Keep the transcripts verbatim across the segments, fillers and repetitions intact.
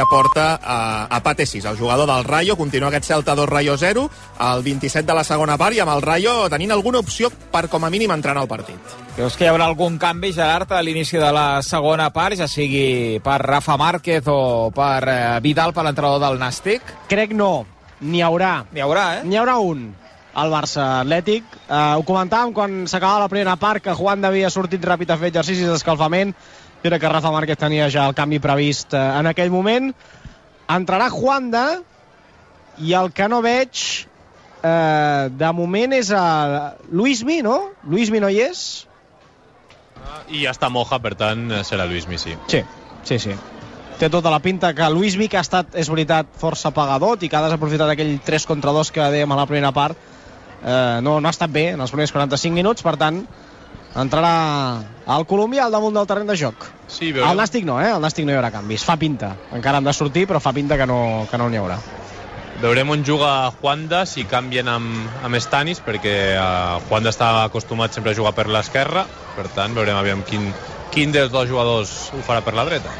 que porta a, a Pate sis, el jugador del Rayo. Continua aquest Celta dos, Rayo zero, al vint-i-set de la segona part, i amb el Rayo tenint alguna opció per com a mínim entrar en el partit. Creus que hi haurà algun canvi, Gerard, a l'inici de la segona part, ja sigui per Rafa Márquez o per eh, Vidal, per l'entrenador del Nàstic? Crec no, n'hi haurà. N'hi haurà, eh? N'hi haurà un, al Barça Atlètic. Uh, ho comentàvem quan s'acabava la primera part, que Juan havia sortit ràpid a fer exercicis d'escalfament. Jo crec que Rafa Márquez tenia ja el canvi previst uh, en aquell moment. Entrarà Juanda, i el que no veig uh, de moment és a Luismi, no? Luismi no hi és? I ja està Moja, per tant serà Luismi, sí. Sí, sí, sí. Té tota la pinta que Luismi, que ha estat, és veritat, força pagador i que ha desaprofitat aquell tres contra dos que dèiem a la primera part, eh, no, no ha estat bé en els primers quaranta-cinc minuts, per tant entrarà el colombià al damunt del terreny de joc. Sí, veurem. El Nàstic no, eh? El Nàstic no hi haurà canvis. Fa pinta. Encara han de sortir, però fa pinta que no, que no n'hi haurà. Veurem on juga Juanda, si canvien amb, amb Stanis, perquè uh, Juanda està acostumat sempre a jugar per l'esquerra, per tant veurem aviam quin, quin dels dos jugadors ho farà per la dreta.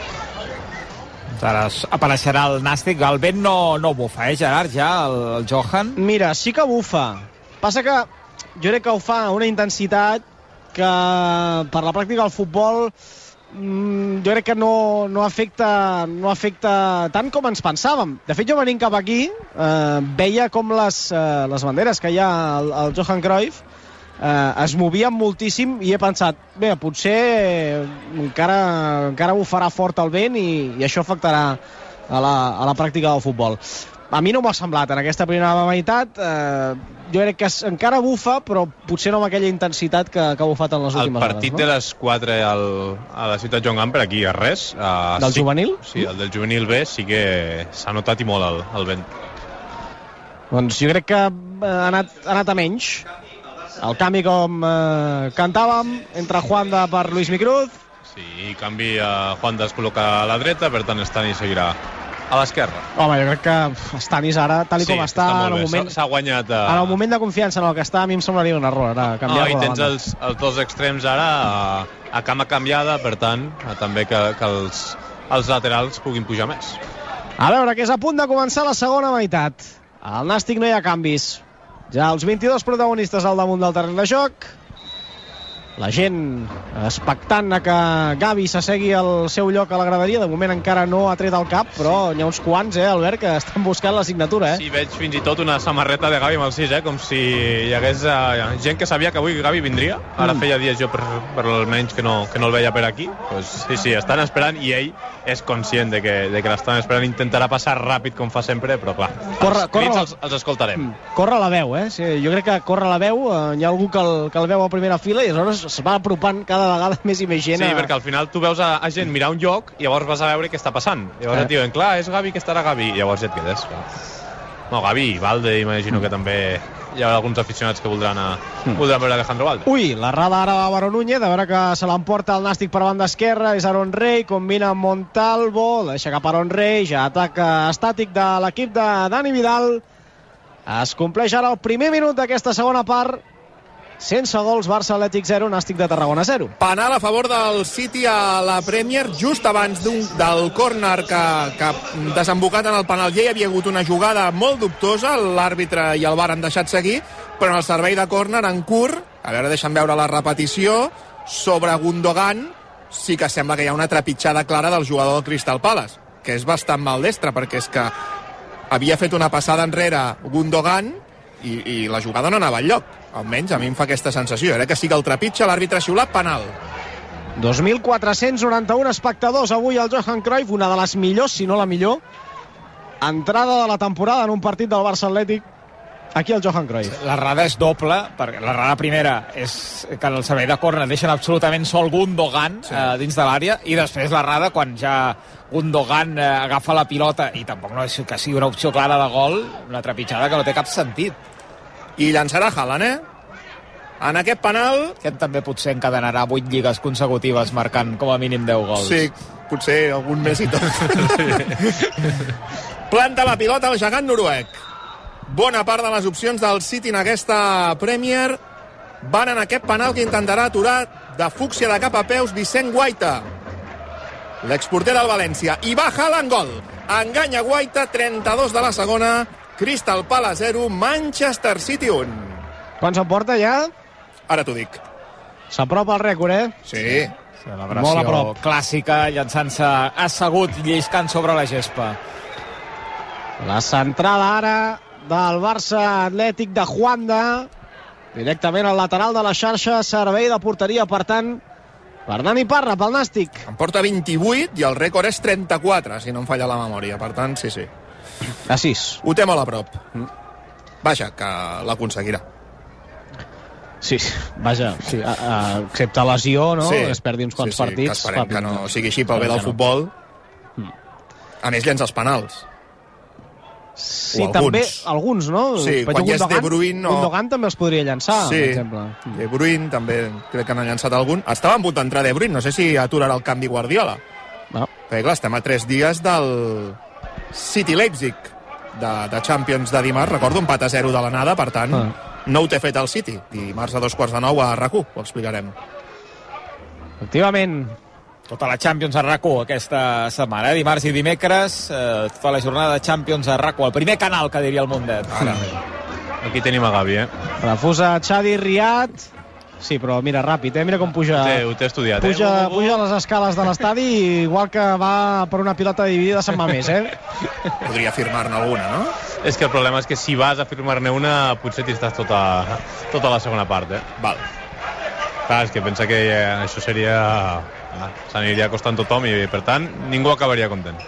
Ara apareixerà el Nàstic. El vent no, no bufa, eh, Gerard, ja, el, el Johan? Mira, sí que bufa. Passa que jo crec que ho fa a una intensitat que per la pràctica del futbol mm, jo crec que no, no, afecta, no afecta tant com ens pensàvem. De fet, jo venint cap aquí eh, veia com les, eh, les banderes que hi ha al, al Johan Cruyff eh, es movien moltíssim, i he pensat, bé, potser eh, encara, encara bufarà fort el vent i, i això afectarà a la, a la pràctica del futbol. A mi no m'ho ha semblat en aquesta primera meitat. Eh, jo crec que encara bufa, però potser no amb aquella intensitat que, que ha bufat en les últimes hores. El partit no? de les quatre al, a la ciutat Joan Gamper, aquí a res. Uh, del sí, juvenil? Sí, el del juvenil B sí que s'ha notat i molt el, el vent. Doncs jo crec que ha anat, ha anat a menys. El canvi, com eh, cantàvem, entre Juanda per Luis Micruz. Sí, i canvi a Juanda es col·loca a la dreta, per tant Stani seguirà a l'esquerra. Home, jo crec que Stanis ara, tal sí, com està, està en el moment, s'ha guanyat a... en el moment de confiança en el que està, a mi em semblaria un error ara, canviar-lo no, i de tens banda. els, els dos extrems ara a, a cama canviada, per tant també que, que els, els laterals puguin pujar més. A veure, que és a punt de començar la segona meitat. Al Nàstic no hi ha canvis. Ja els vint-i-dos protagonistes al damunt del terreny de joc. La gent expectant a que Gavi s'assegui al seu lloc a la graderia. De moment encara no ha tret el cap, però n'hi ha uns quants, eh, Albert, que estan buscant la signatura, eh? Sí, veig fins i tot una samarreta de Gavi amb el sis, eh? Com si hi hagués uh, gent que sabia que avui Gavi vindria. Ara mm. feia dies jo per, per almenys que no, que no el veia per aquí. Pues, sí, sí, estan esperant, i ell és conscient de que, de que l'estan esperant. Intentarà passar ràpid com fa sempre, però clar, corre, els corre crits la... els, els escoltarem. Corre la veu, eh? Sí, jo crec que corre la veu, eh, hi ha algú que el, que el veu a primera fila i aleshores es va apropant cada vegada més i més gent. Sí, a... perquè al final tu veus a, a gent mirar un lloc i llavors vas a veure què està passant. Llavors eh. et diuen, clar, és Gavi, que estarà Gavi, i llavors ja et quedes. Clar. No, Gavi i Valde, imagino mm. que també hi haurà alguns aficionats que voldran, a, mm. voldran veure Alejandro Valde. Ui, l'errada ara de Baró Núñez, a veure que se l'emporta el Nàstic per banda esquerra, és Aaron Rey, combina amb Montalvo, deixa cap Aaron Rey, ja ataca estàtic de l'equip de Dani Vidal. Es compleix ara el primer minut d'aquesta segona part. Sense gols, Barça Atlètic zero, Nàstic de Tarragona zero. Penal a favor del City a la Premier, just abans d'un, del córner que, que ha desembocat en el penal. Ja hi havia hagut una jugada molt dubtosa, l'àrbitre i el V A R han deixat seguir, però en el servei de córner, en curt, a veure, deixa'm veure la repetició, sobre Gundogan, sí que sembla que hi ha una trepitjada clara del jugador del Crystal Palace, que és bastant maldestre, perquè és que havia fet una passada enrere Gundogan i, i la jugada no anava enlloc. Almenys a mi em fa aquesta sensació. Era que sí que el trepitja, l'àrbitre ha xiulat penal. dos mil quatre-cents noranta-un espectadors avui al Johan Cruyff, una de les millors, si no la millor, entrada de la temporada en un partit del Barça Atlètic aquí al Johan Cruyff. L'errada és doble, perquè l'errada primera és que en el servei de córner deixen absolutament sol Gundogan sí. eh, dins de l'àrea, i després l'errada quan ja Gundogan eh, agafa la pilota, i tampoc no és que sigui una opció clara de gol, una trepitjada que no té cap sentit. I llançarà Haaland, eh? En aquest penal... Aquest també potser encadenarà vuit lligues consecutives marcant com a mínim deu gols. Sí, potser algun més i tot. Planta la pilota el gegant noruec. Bona part de les opcions del City en aquesta Premier van en aquest penal que intentarà aturar de fúcsia de cap a peus Vicent Guaita. l'exporter del València. I baja l'engol. Enganya Guaita, trenta-dos de la segona. Crystal Palace zero, Manchester City un. Quan s'emporta ja? Ara t'ho dic. S'apropa el rècord, eh? Sí. Celebració Molt a prop. clàssica, llançant-se assegut, lliscant sobre la gespa. La centrada ara del Barça Atlètic de Juanda. Directament al lateral de la xarxa, servei de porteria, per tant, per Dani Parra, pel Nàstic. En porta vint-i-vuit i el rècord és trenta-quatre, si no em falla la memòria. Per tant, sí, sí. A sis. Ho té molt a prop. Vaja, que l'aconseguirà. Sí, vaja, sí, a, a, excepte lesió, no? Sí, Es perdi uns quants sí, sí, partits. que esperem que no sigui així pel bé del no. futbol. A més, llença els penals. Sí, o també alguns. alguns, no? Sí, Però quan ja és Gundogan- De Bruyne, no. Gundogan també els podria llançar, Sí, per exemple. De Bruyne també crec que n'ha llançat algun. Estava en punt d'entrar De Bruyne, no sé si aturarà el canvi Guardiola. No. Perquè clar, estem a tres dies del City Leipzig de, de Champions de dimarts. Recordo empat a zero de l'anada, per tant, Ah. no ho té fet el City. Dimarts a dos quarts de nou a RAC u, ho explicarem. Efectivament. Tota la Champions a RAC u aquesta setmana, eh? Dimarts i dimecres, eh, tota la jornada de Champions a RAC u, el primer canal, que diria el Mundet. Ara. Aquí tenim a Gavi, eh? Refusa Xavi Riad. Sí, però mira, ràpid, eh? Mira com puja. Ho té, ho té estudiat, Puja, eh? puja les escales de l'estadi, igual que va per una pilota dividida se'n va més, eh? Podria firmar-ne alguna, no? És que el problema és que si vas a firmar-ne una, potser t'hi estàs tota, tota la segona part, eh? Val. Clar, és que pensa que eh, això seria... Ah, s'aniria costant tothom i, per tant, ningú acabaria content.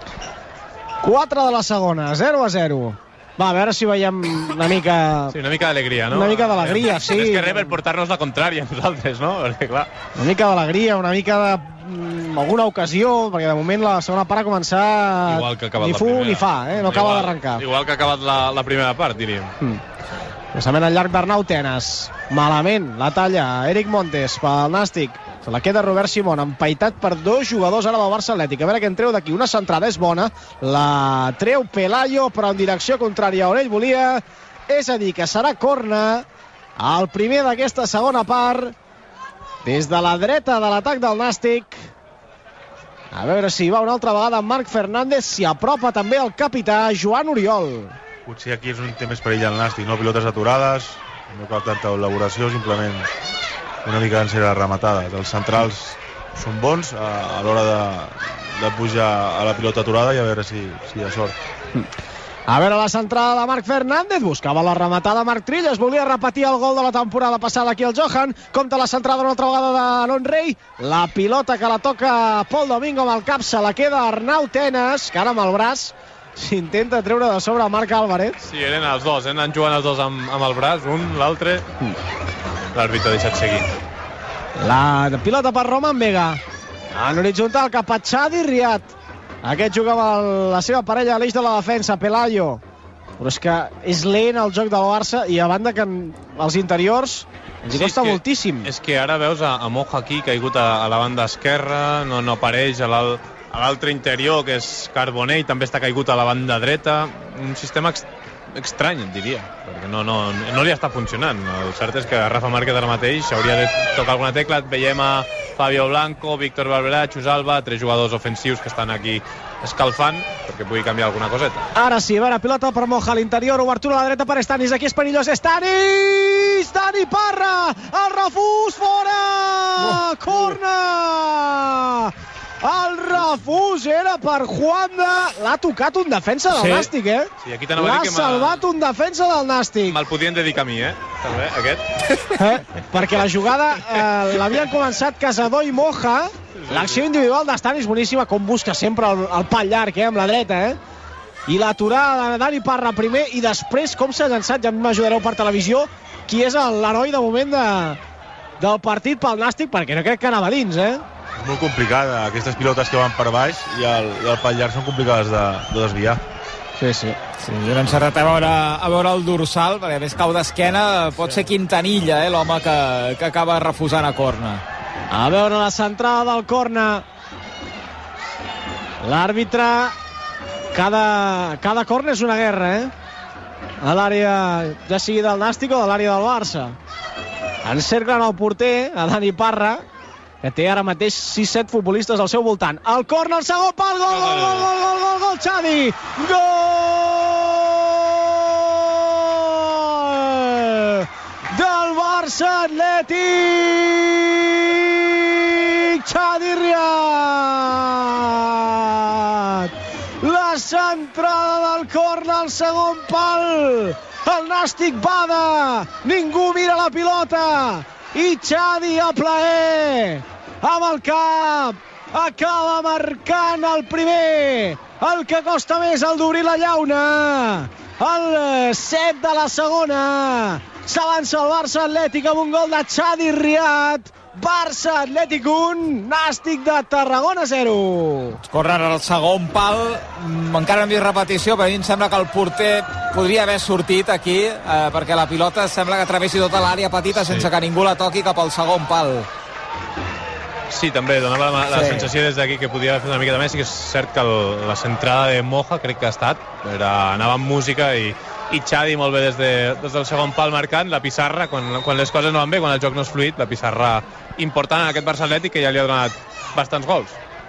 quatre de la segona, zero a zero. Va, a veure si veiem una mica... Sí, una mica d'alegria, no? Una mica d'alegria, sí. És que res per portar-nos la contrària a nosaltres, no? Perquè, clar... Una mica d'alegria, una mica de... Mm, alguna ocasió, perquè de moment la segona part ha començat... Igual que ha acabat ni la fu primera. ni fa, eh? No acaba Igual- d'arrencar. Igual que ha acabat la, la primera part, diríem. Mm. Passament al llarg d'Arnau Tenes. Malament, la talla Eric Montes pel Nàstic. Se la queda Robert Simón, empaitat per dos jugadors ara del Barça Atlètic. A veure què en treu d'aquí. Una centrada és bona, la treu Pelayo, però en direcció contrària on ell volia. És a dir, que serà corna el primer d'aquesta segona part, des de la dreta de l'atac del Nàstic. A veure si va una altra vegada Marc Fernández, s'hi apropa també el capità Joan Oriol. Potser aquí és un té més perill al Nàstic, no? Pilotes aturades, no cal tanta elaboració, simplement una mica en ser rematada. Els centrals són bons a, a l'hora de, de pujar a la pilota aturada i a veure si, si hi ha sort. A veure la centrada de Marc Fernández, buscava la rematada Marc Trilles, volia repetir el gol de la temporada passada aquí al Johan, compta la centrada una altra vegada de Alon Rey, la pilota que la toca Pol Domingo amb el cap, se la queda Arnau Tenes, que ara amb el braç s'intenta treure de sobre Marc Álvarez. Sí, eren els dos, eh? Anant jugant els dos amb, amb el braç, un, l'altre. L'àrbitre ha deixat seguir. La pilota per Roman Vega, en horitzontal cap a Xavi Riad. Aquest juga amb la seva parella a l'eix de la defensa, Pelayo. Però és que és lent el joc del Barça i a banda que en els interiors ens hi Sí, costa és que- moltíssim. És que ara veus a, a Moja aquí, caigut a, a la banda esquerra, no, no apareix a l'al- a l'altre interior, que és Carbonell, també està caigut a la banda dreta. Un sistema ex, estrany, et diria, perquè no, no, no li està funcionant. El cert és que Rafa Márquez ara mateix hauria de tocar alguna tecla. Et veiem a Fabio Blanco, Víctor Barberà, Xus Alba, tres jugadors ofensius que estan aquí escalfant perquè pugui canviar alguna coseta. Ara sí, a veure, pilota per Moja a l'interior, obertura a la dreta per Stanis, aquí és perillós, Stanis! Dani Parra! El refús fora! Oh, corna! El refús era per Juanda. L'ha tocat un defensa del Sí. Nàstic, eh? Sí, aquí t'anava a L'ha dir que m'ha- salvat un defensa del Nàstic. Me'l podien dedicar a mi, eh? També, aquest. Eh? Perquè la jugada eh, l'havien començat Casador i Moja. L'acció individual d'Estanis boníssima, com busca sempre el, el pal llarg, eh, amb la dreta, eh? I l'aturada de Dani Parra primer, i després com s'ha llançat, ja m'ajudareu per televisió, qui és el- l'heroi de moment de, del partit pel Nàstic, perquè no crec que anava dins, eh? És molt complicada, aquestes pilotes que van per baix i el, i el pal llarg són complicades de, de desviar. Sí, sí. Sí, jo no he encertat a veure, a veure el dorsal, perquè a més cau d'esquena, pot ser Quintanilla, eh, l'home que, que acaba refusant a corna. A veure la centrada del corna. L'àrbitre... Cada, cada corna és una guerra, eh? A l'àrea, ja sigui del Nàstic o de l'àrea del Barça. Encerclen el porter, a Dani Parra, que té ara mateix sis set futbolistes al seu voltant. El córner, el segon pal, gol, gol, gol, gol, gol, gol, gol, Xavi! Gol! Del Barça Atlètic! Xavi Riad! La centrada del córner, el segon pal! El Nàstic bada! Ningú mira la pilota! I Xavi a plaer! Amb el cap! Acaba marcant el primer! El que costa més, el d'obrir la llauna! El set de la segona! S'avança el Barça Atlètic amb un gol de Xavi Riad. Barça Atlètic un, Nàstic de Tarragona zero. Corren al segon pal, encara no hem vist repetició, però a mi em sembla que el porter podria haver sortit aquí, eh, perquè la pilota sembla que travessi tota l'àrea petita sense sí. que ningú la toqui cap al segon pal. Sí, també donava la, la sí. sensació des d'aquí que podia haver fet una miqueta més, i que és cert que el, la centrada de Moja, crec que ha estat, era, anava amb música i, i Xavi molt bé des, de, des del segon pal marcant, la pissarra, quan, quan les coses no van bé, quan el joc no és fluid, la pissarra important en aquest Barça Atlètic, que ja li ha donat bastants gols.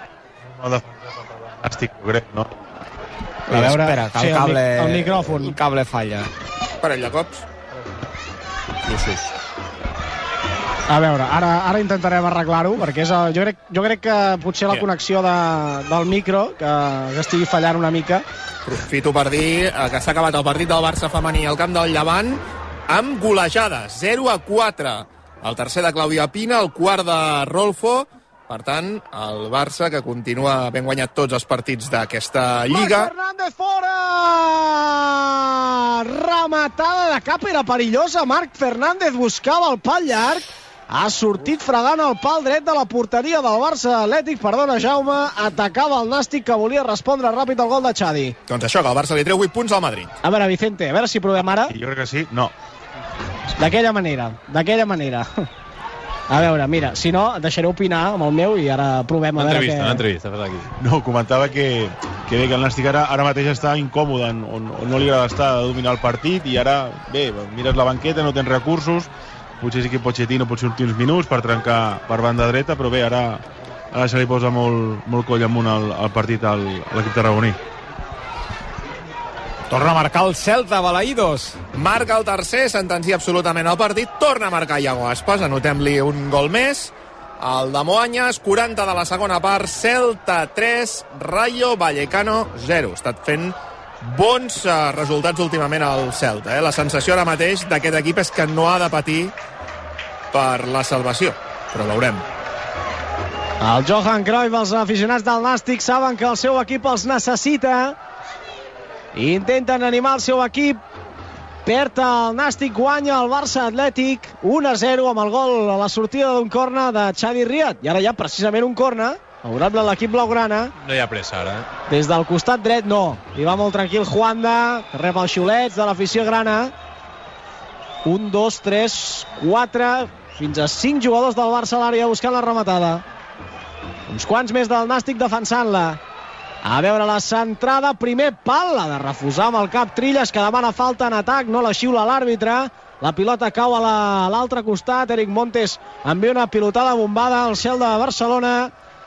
Estic, crec, no? A veure, espera, que el, sí, cable, el, el micròfon. El cable falla. Parell de cops. Lluços. A veure, ara, ara intentarem arreglar-ho, perquè és el, jo, crec, jo crec que potser la connexió de, del micro, que, que estigui fallant una mica. Aprofito per dir que s'ha acabat el partit del Barça femení al camp del Llevant amb golejades, zero a quatre. El tercer de Clàudia Pina, el quart de Rolfo. Per tant, el Barça, que continua ben guanyat tots els partits d'aquesta Lliga. Marc Fernández fora! Rematada de cap, era perillosa. Marc Fernández buscava el pal llarg. Ha sortit fregant el pal dret de la porteria del Barça Atlètic. Perdona, Jaume, atacava el Nàstic, que volia respondre ràpid al gol de Xavi. Doncs això, que el Barça li treu vuit punts al Madrid. A veure, Vicente, a veure si provem ara. Jo crec que sí, no. D'aquella manera, d'aquella manera. A veure, mira, si no, deixaré opinar amb el meu i ara provem a veure què... Una entrevista, una entrevista. No, comentava que, que bé, que el Nàstic ara, ara mateix està incòmode, on, on no li agrada estar a dominar el partit, i ara, bé, mires la banqueta, no tens recursos, potser sí que Pochettino pot sortir uns minuts per trencar per banda dreta, però bé, ara, ara se li posa molt, molt coll amunt al, al partit al, a l'equip tarragoní. Torna a marcar el Celta, Balaïdos. Marca el tercer, sentencia absolutament el partit. Torna a marcar Iago Aspas, anotem-li un gol més. El de Moanyes, quaranta de la segona part, Celta tres, Rayo Vallecano zero. Ha estat fent bons uh, resultats últimament al Celta. Eh? La sensació ara mateix d'aquest equip és que no ha de patir per la salvació, però veurem. El Johan Cruyff, els aficionats del Nàstic saben que el seu equip els necessita. Intenten animar el seu equip. Perd el Nàstic, guanya el Barça Atlètic un a zero amb el gol a la sortida d'un corner de Xavi Riad. I ara ja precisament un corner favorable a l'equip blaugrana. No hi ha pressa ara, eh? Des del costat dret no. Hi va molt tranquil Juanda, que rep els xiulets de l'afició grana. Un, dos, tres, quatre, fins a cinc jugadors del Barça a l'àrea buscant la rematada. Uns quants més del Nàstic defensant-la. A veure la centrada, primer pal, l'ha de refusar amb el cap Trilles, que demana falta en atac, no la xiula l'àrbitre. La pilota cau a l'altre la, costat, Eric Montes envia una pilotada bombada al cel de Barcelona.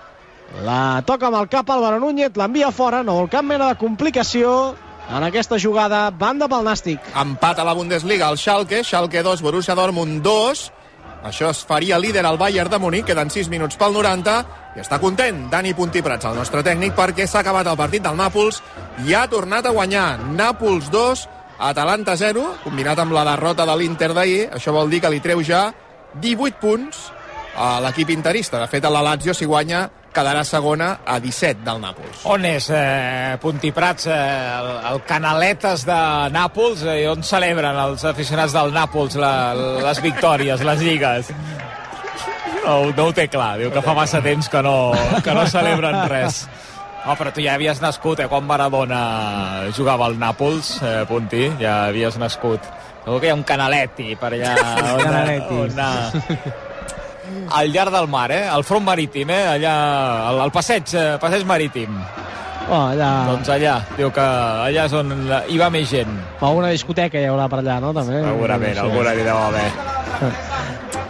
La toca amb el cap Álvaro Núñez, l'envia fora, no vol cap mena de complicació en aquesta jugada, banda pel Nàstic. Empat a la Bundesliga, el Schalke, Schalke dos, Borussia Dortmund dos. Això es faria líder al Bayern de Munic, queden sis minuts pel noranta, i està content Dani Puntí-Prats, el nostre tècnic, perquè s'ha acabat el partit del Nàpols i ha tornat a guanyar. Nàpols dos, Atalanta zero, combinat amb la derrota de l'Inter d'ahir. Això vol dir que li treu ja divuit punts a l'equip interista. De fet, la Lazio, si guanya, quedarà segona a disset del Nàpols. On és eh, Puntí-Prats, eh, el, el Canaletes de Nàpols, eh, on celebren els aficionats del Nàpols la, les victòries, les lligues? No, no ho té clar, diu que fa massa temps que no, que no celebren res. Oh, però tu ja havies nascut, eh, quan Maradona jugava al Nàpols, eh, Puntí, ja havies nascut. Segur que hi ha un Canaleti per allà on, Canaleti. on, on, al llarg del mar, eh? Al front marítim, eh? Allà, al, al passeig, eh, passeig marítim. Oh, allà... Doncs allà, diu que allà és on hi va més gent. O una discoteca hi haurà per allà, no? També. Segurament, no sé. alguna hi deu haver.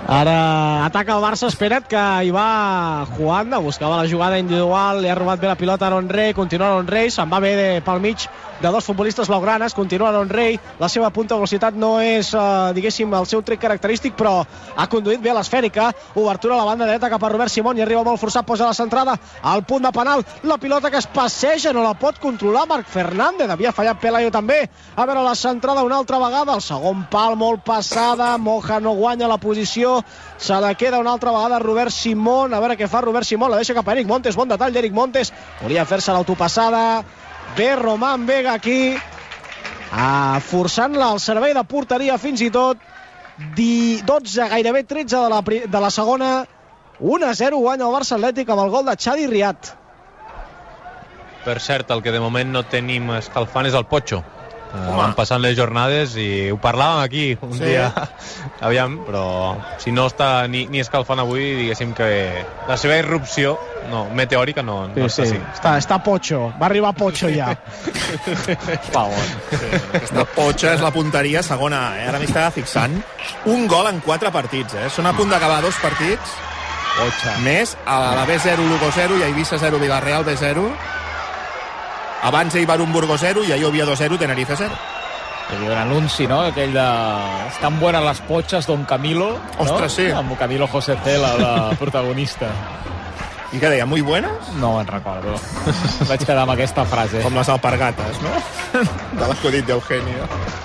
Ara ataca el Barça, espera't que hi va Juanda, buscava la jugada individual, li ha robat bé la pilota Aaron Rey, continua Aaron Rey, se'n va bé de, pel mig de dos futbolistes blaugranes, continua Aaron Rey, la seva punta de velocitat no és, eh, diguéssim, el seu tret característic, però ha conduït bé l'esfèrica, obertura a la banda dreta cap a Robert Simón, i arriba molt forçat, posa la centrada al punt de penal, la pilota que es passeja, no la pot controlar Marc Fernández, havia fallat Pelayo també, a veure la centrada una altra vegada, el segon pal molt passada, Moja no guanya la posició, se la queda una altra vegada Robert Simón, a veure què fa Robert Simón, la deixa cap a Eric Montes, bon detall d'Eric Montes, volia fer-se l'autopassada, ve Román Vega aquí, ah, forçant-la al servei de porteria fins i tot, dotze, gairebé tretze de la, de la segona, u a zero guanya el Barça Atlètic amb el gol de Xavi Riat. Per cert, el que de moment no tenim escalfant és el Pocho. Uh, van passant les jornades i ho parlàvem aquí un sí. dia aviam, però si no està ni, ni escalfant avui, diguéssim que la seva irrupció no, meteòrica no, sí, no està sí. així. Està, està Pocho, va arribar Pocho ja. Pavon. Sí, aquesta Pocho és la punteria segona, eh? Ara m'hi estava fixant. Un gol en quatre partits, eh? Són a punt d'acabar dos partits. Pocha. Més a la B zero Lugo zero i a Eivissa zero Villarreal B zero. Abans Eibar un Burgos zero i ahir Oviedo zero, Tenerife zero. Hi havia un anunci, no? Aquell de... Estan buenas las pochas, Don Camilo. Ostres, ¿no? sí. Amb Camilo José Cela, la protagonista. I què deia, muy buenas? No en recordo. Vaig quedar amb aquesta frase. Com les alpargates, no? De l'acudit d'Eugenio.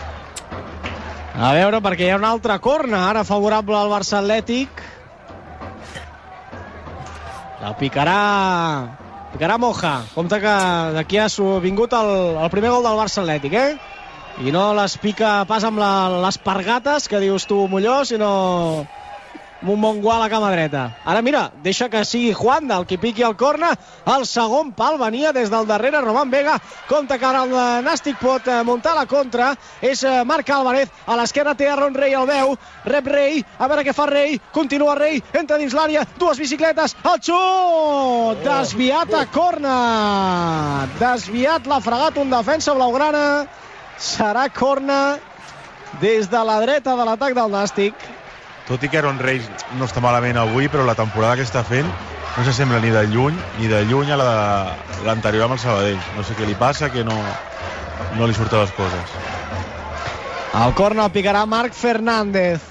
A veure, perquè hi ha un altre corna, ara favorable al Barça Atlètic. La picarà... Picarà Moja. Compte que d'aquí ha vingut el, el primer gol del Barça Atlètic, eh? I no les pica pas amb la, les pargates, que dius tu, Molló, sinó amb un bon gual a cama dreta. Ara mira, deixa que sigui Juanda el que piqui el corna. El segon pal venia des del darrere Román Vega. Compte que ara el Nàstic pot muntar la contra. És Marc Álvarez. A l'esquerra té Aaron Rey, el veu. Rep Rey. A veure què fa Rey. Continua Rey. Entra dins l'àrea. Dues bicicletes. El xut! Desviat a corna. Desviat. L'ha fregat un defensa blaugrana. Serà corna des de la dreta de l'atac del Nàstic. Tot i que Aaron Rey no està malament avui, però la temporada que està fent no s'assembla ni de lluny ni de lluny a la de l'anterior amb el Sabadell. No sé què li passa, que no, no li surten les coses. El corna el picarà Marc Fernández.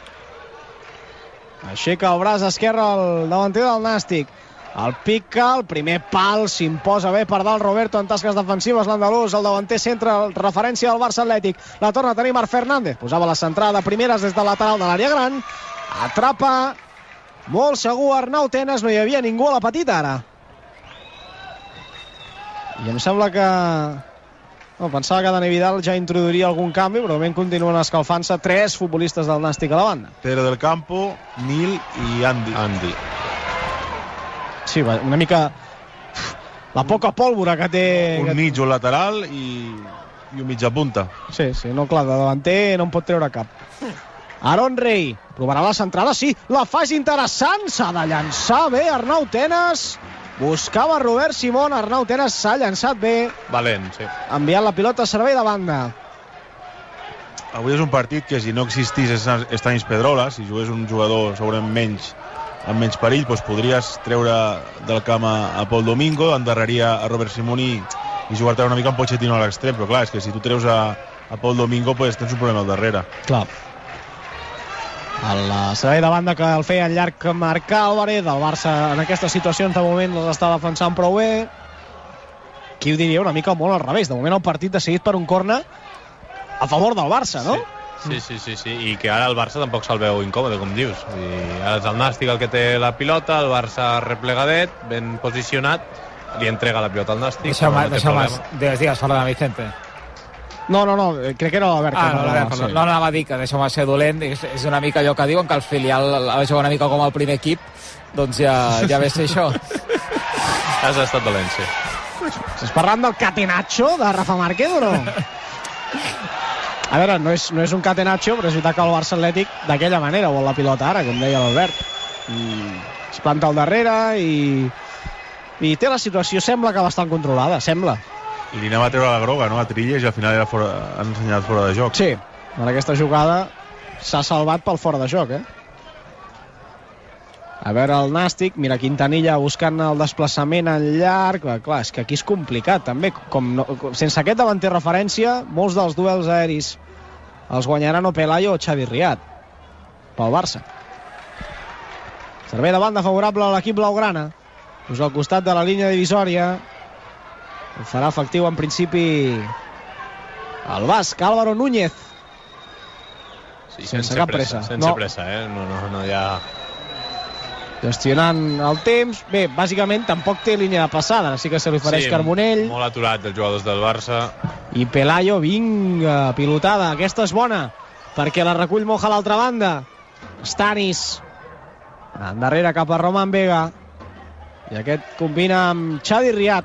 Aixeca el braç esquerre el davanter del Nàstic. El pica, el primer pal, s'imposa bé per dalt Roberto en tasques defensives, l'andalús, el davanter centre, referència al Barça Atlètic. La torna a tenir Marc Fernández, posava la centrada, primeres des del lateral de l'àrea gran, atrapa, molt segur Arnau Tenas, no hi havia ningú a la petita ara. I em sembla que... No, pensava que Dani Vidal ja introduiria algun canvi, però ben continuen escalfant-se tres futbolistes del Nàstic a la banda. Pedro del Campo, Nil i Andy. Andy. Sí, una mica la poca pólvora que té... Un mig, un lateral i, i un mitja punta. Sí, sí, no, clar, de davanter no en pot treure cap. Aaron Rey, provarà la centrada, sí, la fa, és interessant, s'ha de llançar bé Arnau Tenas, buscava Robert Simón, Arnau Tenas s'ha llançat bé. Valent, sí. Enviant la pilota a servei de banda. Avui és un partit que si no existís Stanis Pedrola, si jugués un jugador segurament menys amb menys perill, doncs podries treure del camp a, a Pol Domingo, endarreria a Robert Simón i, i jugar-te una mica amb Pochettino a l'extrem, però clar, és que si tu treus a, a Pol Domingo doncs tens un problema al darrere. Clar. El servei de banda que el feia llarg Marc Álvarez, el Barça en aquestes situacions de moment les està defensant prou bé. Qui ho diria una mica molt al revés, de moment el partit decidit per un corna a favor del Barça, no? Sí. Sí, sí, sí, sí, i que ara el Barça tampoc se'l veu incòmode, com dius. I ara és el Nàstic el que té la pilota, el Barça replegadet, ben posicionat, li entrega la pilota al Nàstic. Deixa'm, deixa'm, digues, digues, parla de Vicente. No, no, no, crec que era l'Albert. Ah, no, l'Albert, sí. No anava a dir que deixa'm ser dolent, és, és una mica allò que diuen, que el filial ha de jugar una mica com el primer equip, doncs ja, ja ve ser això. Has estat dolent, sí. Estàs parlant del catenaccio de Rafa Márquez o no? A veure, no és, no és un catenaccio, però és veritat que el Barça Atlètic d'aquella manera vol la pilota ara, com deia l'Albert. Es planta al darrere i, i té la situació, sembla que bastant controlada, sembla. I li anava a treure la groga, no?, a Trilles, i al final era fora, han ensenyat fora de joc. Sí, en aquesta jugada s'ha salvat pel fora de joc, eh? A veure el Nàstic, mira Quintanilla buscant el desplaçament en llarg. Clar, és que aquí és complicat també. Com no, sense aquest davanter referència, molts dels duels aeris els guanyaran o Pelayo o Xavi Riat pel Barça. Servei de banda favorable a l'equip blaugrana. Pues al costat de la línia divisòria. Ho farà efectiu en principi el basc, Álvaro Núñez. Sí, sense, sense cap pressa. pressa. Sense no. pressa, eh? No, no, no hi ha... Gestionant el temps. Bé, bàsicament tampoc té línia de passada, sí que se li ofereix sí, Carbonell. Molt aturat els jugadors del Barça. I Pelayo, vinga, pilotada. Aquesta és bona, perquè la recull Moja a l'altra banda. Stanis. Endarrere cap a Roman Vega. I aquest combina amb Xavi Riat.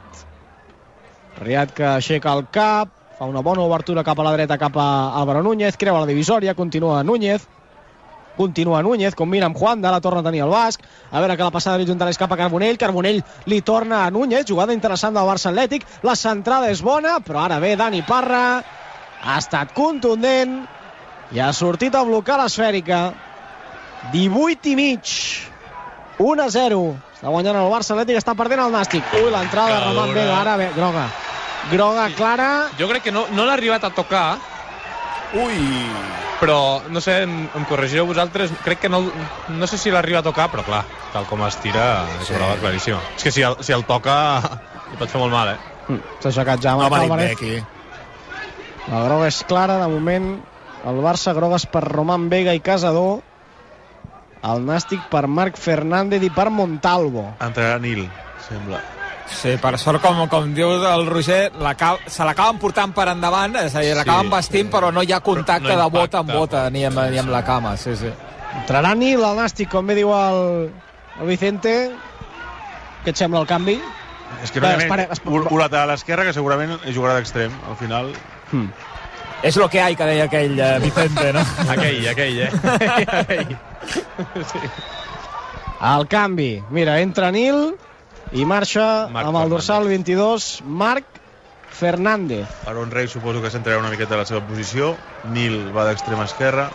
Riat que aixeca el cap, fa una bona obertura cap a la dreta, cap a Álvaro Núñez, creua la divisòria, continua Núñez. Continua Núñez, combina amb Juanda, la torna a tenir el basc. A veure que la passada horitzontal és cap a Carbonell. Carbonell li torna a Núñez, jugada interessant del Barça Atlètic. La centrada és bona, però ara ve Dani Parra. Ha estat contundent i ha sortit a blocar l'esfèrica. divuit i mig. un a zero. Està guanyant el Barça Atlètic, està perdent el Nàstic. Ui, l'entrada de Roman Vega, ara ve, groga. Groga clara. Jo crec que no, no l'ha arribat a tocar. Ui! Però, no sé, em, em corregireu vosaltres, crec que no, no sé si l'arriba a tocar, però clar, tal com es tira, és Sí. una cosa claríssima. És que si el, si el toca, li pot fer molt mal, eh? Mm, S'ha aixecat ja No Marc m'ha dit bé Álvarez. aquí. La groga és clara, de moment el Barça, grogues per Roman Vega i Casador, el Nàstic per Marc Fernández i per Montalvo. Entrarà Nil, sembla. Sí, per sort, com, com diu el Roger, se l'acaben portant per endavant, és a dir, l'acaben Sí, vestint, sí. però no hi ha contacte No de impacta, bota amb bota, però- ni amb, ni amb la cama, sí, sí. Entrarà Nil al Nàstic, com bé diu el, el Vicente. Què et sembla el canvi? És que Va, no espera, espera. un, un lateral a l'esquerra que segurament jugarà d'extrem. Al final, Hmm. És lo que hay, que deia aquell eh, Vicente, no? Aquell, aquell, eh? aquell. El canvi. Mira, entra Nil i marxa Marc amb el dorsal Fernández. vint-i-dos, Marc Fernández. Aaron Rey suposo que s'entrarà una miqueta a la seva posició. Nil va d'extrem esquerra.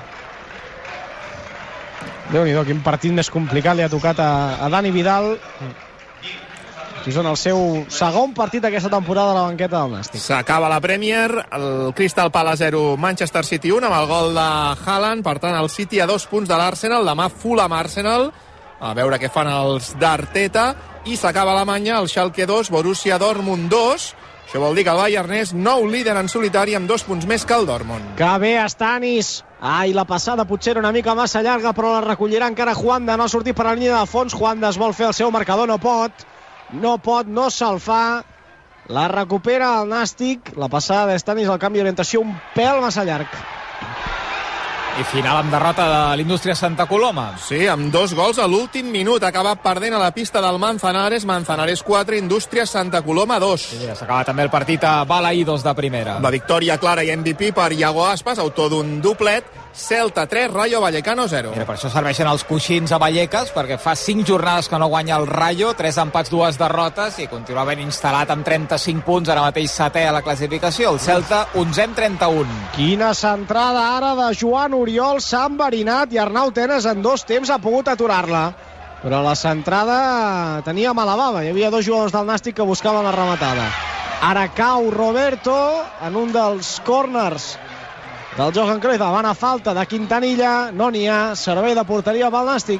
Déu-n'hi-do, quin partit més complicat li ha tocat a, a Dani Vidal. Que és en el seu segon partit aquesta temporada a la banqueta del Nàstic. S'acaba la Premier, el Crystal Palace zero, Manchester City un, amb el gol de Haaland. Per tant, el City a dos punts de l'Arsenal. Demà Fulham Arsenal. A veure què fan els d'Arteta. I s'acaba a Alemanya, el Schalke dos, Borussia Dortmund dos. Això vol dir que el Bayern és nou líder en solitari amb dos punts més que el Dortmund. Que bé Stanis. Ai, la passada potser era una mica massa llarga, però la recollirà encara Juanda. No ha sortit per la línia de fons. Juanda es vol fer el seu marcador, no pot. No pot, no se'l fa. La recupera el Nàstic. La passada de Stanis, el canvi d'orientació un pèl massa llarg. I final amb derrota de l'Indústria Santa Coloma. Sí, amb dos gols a l'últim minut. Ha acabat perdent a la pista del Manzanares. Manzanares quatre, Indústria Santa Coloma dos. Sí, s'acaba també el partit a Balaïdos de primera. La victòria clara i M V P per Iago Aspas, autor d'un doblet. Celta tres, Rayo Vallecano zero. Mira, per això serveixen els coixins a Vallecas, perquè fa cinc jornades que no guanya el Rayo, tres empats, dues derrotes, i continua ben instal·lat amb trenta-cinc punts, ara mateix setè a la classificació. El Celta, onzè amb trenta-un. Quina centrada ara de Joan Oriol. S'ha enverinat i Arnau Tenes en dos temps ha pogut aturar-la. Però la centrada tenia mala bava. Hi havia dos jugadors del Nàstic que buscaven la rematada. Ara cau Roberto en un dels corners del Johan Cruyff, davant a falta de Quintanilla. No n'hi ha, servei de porteria pel Nàstic.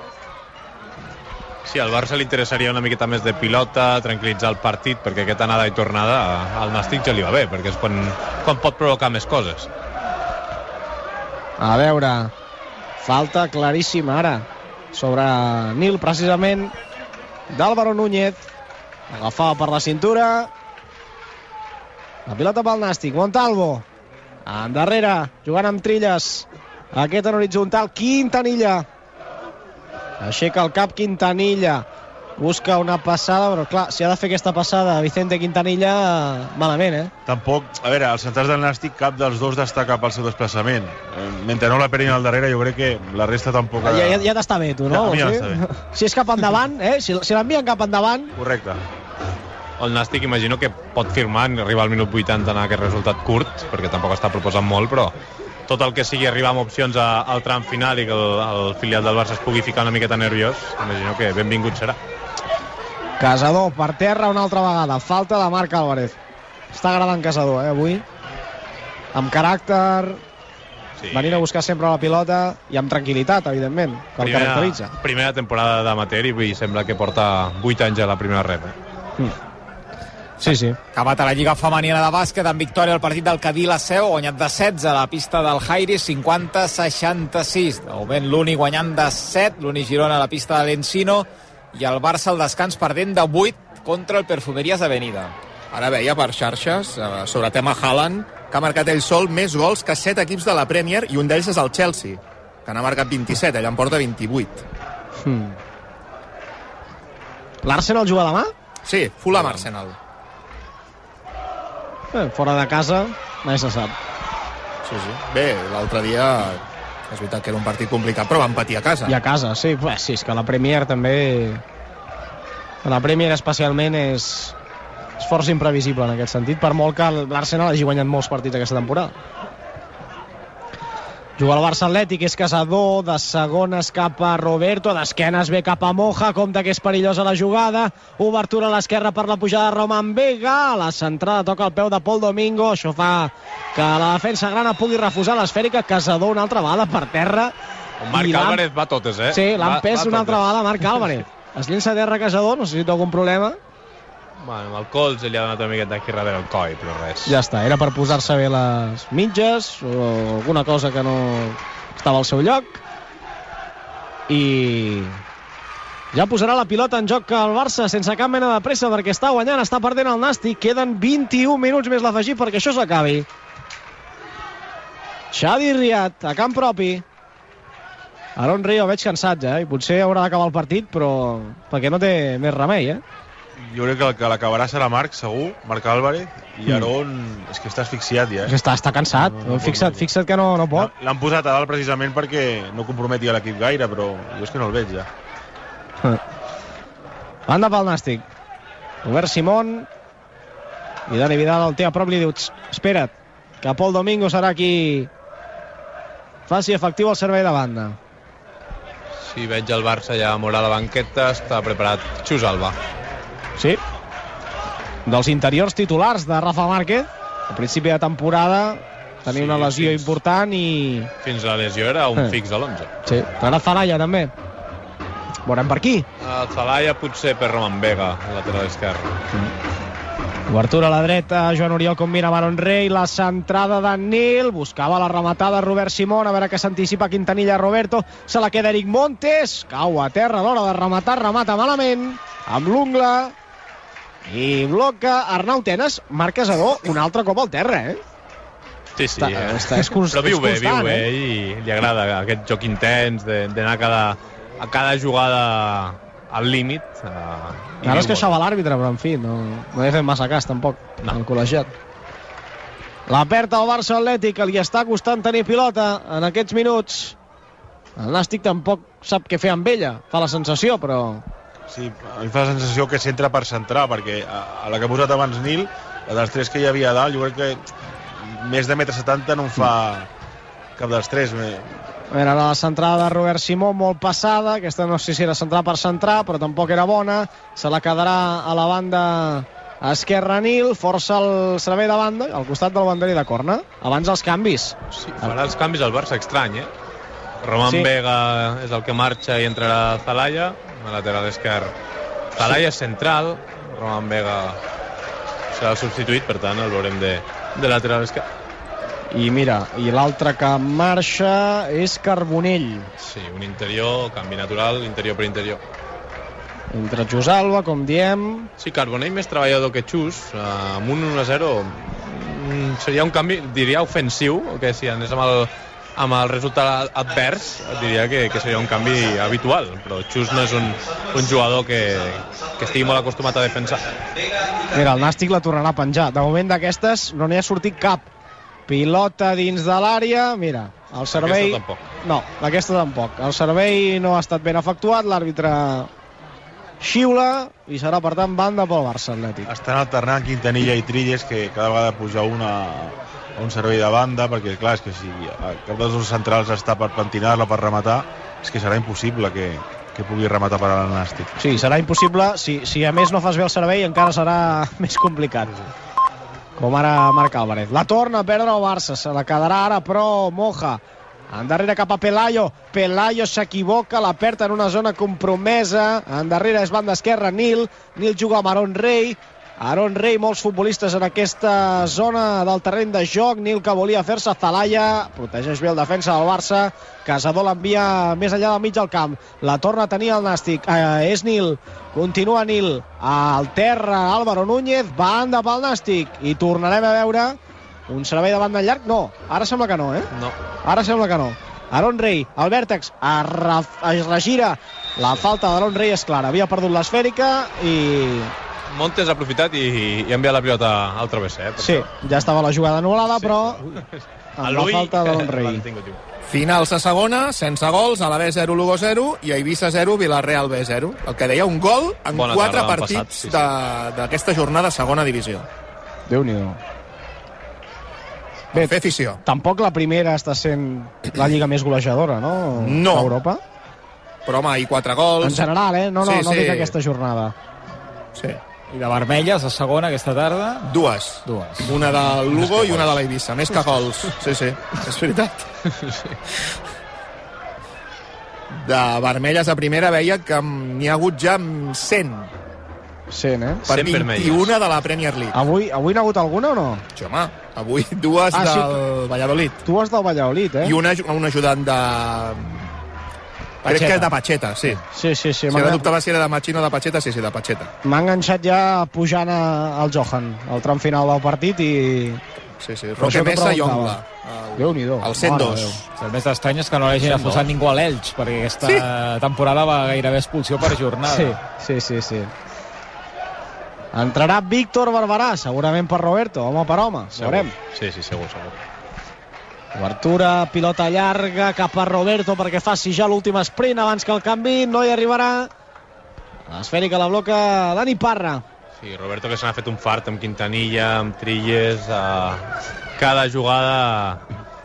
Sí, al Barça li interessaria una miqueta més de pilota, tranquil·litzar el partit, perquè aquesta anada i tornada al Nàstic ja li va bé, perquè és quan, quan pot provocar més coses. A veure, falta claríssima ara sobre Nil, precisament, d'Álvaro Núñez. Agafava per la cintura. La pilota pel Nàstic. Montalvo. Endarrere, jugant amb trilles. Aquest en horitzontal. Quintanilla. Aixeca el cap Quintanilla. Busca una passada, però clar, si ha de fer aquesta passada Vicente Quintanilla, malament, eh? Tampoc, a veure, els centrals del Nàstic, cap dels dos destaca pel seu desplaçament. Eh, mentre no la perin al darrere, jo crec que la resta tampoc... Ja, ja, ja t'està bé, tu, no? Ja, a mi ja Sí? m'està bé. Si és cap endavant, eh? Si, si l'envien cap endavant... Correcte. El Nàstic imagino que pot firmar, arribar al minut vuitanta en aquest resultat curt, perquè tampoc està proposant molt, però tot el que sigui arribar amb opcions a, al tram final i que el, el filial del Barça es pugui ficar una miqueta nerviós, imagino que benvingut serà. Casador per terra una altra vegada, falta de Marc Álvarez. Està agradant Casador, eh, avui, amb caràcter, sí. Venint a buscar sempre la pilota i amb tranquil·litat, evidentment, que el primera, caracteritza. Primera temporada d'amateur i sembla que porta vuit anys a la primera rep. Eh? Mm. Sí, sí. Acabat a la Lliga Femenina de Bàsquet amb victòria al partit del Cadí la Seu, guanyat de setze a la pista del Jairis, cinquanta a seixanta-sis. De moment l'Uni guanyant de set, l'Uni Girona a la pista de l'Encino i el Barça al descans perdent de vuit contra el Perfumeries Avenida. Ara veia per xarxes, eh, sobre tema Haaland, que ha marcat ell sol més gols que set equips de la Premier i un d'ells és el Chelsea, que n'ha marcat vint-i-set, ell en porta vint-i-vuit. Hmm. L'Arsenal juga demà? Sí, Fulham Arsenal. Eh, fora de casa, mai se sap. Sí, sí. Bé, l'altre dia és veritat que era un partit complicat, però van patir a casa. I a casa, sí. Pues, sí, és que la Premier també... La Premier especialment és... és força imprevisible en aquest sentit, per molt que l'Arsenal hagi guanyat molts partits aquesta temporada. Juga el Barça Atlètic, és Casador, de segona escapa Roberto, d'esquenes ve cap a Moja, compta que és perillosa la jugada, obertura a l'esquerra per la pujada de Roman Vega, la centrada toca el peu de Pol Domingo, això fa que la defensa grana pugui refusar l'esfèrica. Casador una altra vegada per terra. El Marc Álvarez va totes, eh? Sí, l'han va, pes va una totes. altra vegada Marc Álvarez. Es llença a terra Casador, no sé si té algun problema. Bueno, amb el colze li ha donat una miqueta aquí darrere el coll, però res. Ja està, era per posar-se bé les mitges o alguna cosa que no estava al seu lloc. I ja posarà la pilota en joc el Barça sense cap mena de pressa perquè està guanyant, està perdent el Nàstic. Queden vint-i-un minuts més l'afegir perquè això s'acabi. Xavi Riat, a camp propi. Aaron Rio veig cansat ja, eh? I potser haurà d'acabar el partit, però perquè no té més remei, eh? Jo crec que el que l'acabarà serà Marc, segur, Marc Álvarez, i Aaron mm. és que està asfixiat ja. Eh? Està, està cansat, no, no, no fixa't, fixa't que no, no pot. L'han posat a dalt precisament perquè no comprometi a l'equip gaire, però jo és que no el veig ja. Banda pel Nàstic. Robert Simón i Dani Vidal el té a prop, li diu espera't, que Pol Domingo serà qui faci efectiu el servei de banda. Si veig el Barça ja morar a la banqueta, està preparat Xus Alba. Sí, dels interiors titulars de Rafa Márquez. A principi de temporada tenia sí, una lesió fins, important i... Fins la lesió era un eh. fix a l'onze. Sí, ara Zalaya també. Veurem per qui. El Zalaya potser per Roman Vega, al lateral esquerre. Mm. Obertura a la dreta, Joan Oriol combina amb Aaron Rey, la centrada de Nil, buscava la rematada Robert Simón, a veure que s'anticipa Quintanilla Roberto, se la queda Eric Montes, cau a terra a l'hora de rematar, remata malament, amb l'ungla, i bloca Arnau Tenas, Marc Casador, un altre cop al terra, eh? Sí, sí, està, eh? està, és const, però viu és bé, constant, viu bé, eh? i li agrada aquest joc intens, d'anar a cada, a cada jugada al límit. Uh, Ara es queixava l'àrbitre, però en fi, no, no he fet massa cas tampoc, no. El col·legiat. La perd el Barça Atlètic, que li està costant tenir pilota en aquests minuts. El Nàstic tampoc sap què fer amb ella, fa la sensació, però... Sí, a mi fa la sensació que s'entra per centrar, perquè a, a la que ha posat abans Nil, la dels tres que hi havia a dalt, jo crec que més de metre setanta no en fa cap dels tres. A veure, la centrada de Robert Simó, molt passada, aquesta no sé si era centrar per centrar, però tampoc era bona, se la quedarà a la banda esquerra Nil, força el servei de banda, al costat del banderí de corna. Abans els canvis. Sí, farà els canvis al Barça, estrany, eh? Roman sí. Vega és el que marxa i entrarà Zalaya, a lateral esquerre. Zalaya és central, Roman Vega serà substituït, per tant el veurem de, de lateral esquerre. I mira, i l'altre que marxa és Carbonell. Sí, un interior, canvi natural, interior per interior. Entre Xus Alba, com diem. Sí, Carbonell més treballador que Xus, amb un un a zero seria un canvi, diria, ofensiu, que si anés amb el, amb el resultat advers, diria que, que seria un canvi habitual, però Xus no és un, un jugador que, que estigui molt acostumat a defensar. Mira, el Nàstic la tornarà a penjar. De moment d'aquestes no n'hi ha sortit cap. Pilota dins de l'àrea, mira, el servei... Aquesta tampoc. No, d'aquesta tampoc. El servei no ha estat ben efectuat, l'àrbitre xiula i serà, per tant, banda pel Barça Atlètic. Estan alternant Quintanilla i Trilles, que cada vegada puja una un servei de banda, perquè clar, és que si cap dels dos centrals està per pentinar-la, per rematar, és que serà impossible que, que pugui rematar per al Nàstic. Sí, serà impossible. Si, si a més no fas bé el servei, encara serà més complicat. Com ara Marc Álvarez. La torna a perdre el Barça, se la quedarà ara, però Moja. Endarrere cap a Pelayo. Pelayo s'equivoca, la perd en una zona compromesa. Endarrere és banda esquerra, Nil. Nil juga amb Aaron Rey. Aaron Rey, molts futbolistes en aquesta zona del terreny de joc. Nil que volia fer-se Zalaya, protegeix bé el defensa del Barça. Casador l'envia més enllà del mig del camp, la torna a tenir el Nàstic. Eh, és Nil, continua Nil al terra, Álvaro Núñez, banda pel Nàstic, i tornarem a veure un servei de banda llarg. No, ara sembla que no, eh? No. Ara sembla que no. Aaron Rey, al vèrtex, es, re, es regira. La falta d'Aaron Rey és clara, havia perdut l'esfèrica i... Montes ha aprofitat i, i ha enviat la pilota al travesser. Eh, sí, ja estava la jugada anul·lada, sí, però amb la falta d'Aaron Rey. Finals a segona, sense gols, a la B zero, Lugo zero, i a Eivissa zero, Villarreal B zero. El que deia, un gol en Bona quatre tarda, partits passat, sí, sí. d'aquesta jornada a segona divisió. Déu-n'hi-do. Bé, fer afició. Tampoc la primera està sent la lliga més golejadora, no? No. A Europa. Però, home, i quatre gols... En general, eh? No, no, sí, no sí. dic aquesta jornada. Sí. I de vermelles, a segona, aquesta tarda? Dues. Dues. Una del Lugo i una de l'Eivissa. Més que gols. Sí, sí, és veritat. Sí. De vermelles a primera veia que n'hi ha hagut ja cent. cent, eh? Per vint-i-una de la Premier League. Avui, avui n'ha hagut alguna o no? Sí, home, avui dues ah, del sí. Valladolid. Dues del Valladolid, eh? I una, un ajudant de... Crec que és de Pacheta, sí. Sí, sí, sí. Si ara dubtava si era de Machino o de Pacheta, sí, sí, de Pacheta. M'ha enganxat ja pujant al Johan, al tram final del partit, i... Sí, sí, Roque Mesa i Ongla. Déu-n'hi-do. El cent dos. El més estrany és que no l'hagin afosat ningú a l'Elx, perquè aquesta sí. temporada va gairebé expulsió per jornada. Sí, sí, sí, sí. Entrarà Víctor Barberà, segurament per Roberto, home per home. Veurem. Sí, sí, segur, segur. Obertura, pilota llarga cap a Roberto perquè faci ja l'últim sprint abans que el canvi, no hi arribarà. Esfèrica la bloca Dani Parra. Sí, Roberto que se n'ha fet un fart amb Quintanilla, amb Trilles, uh, cada jugada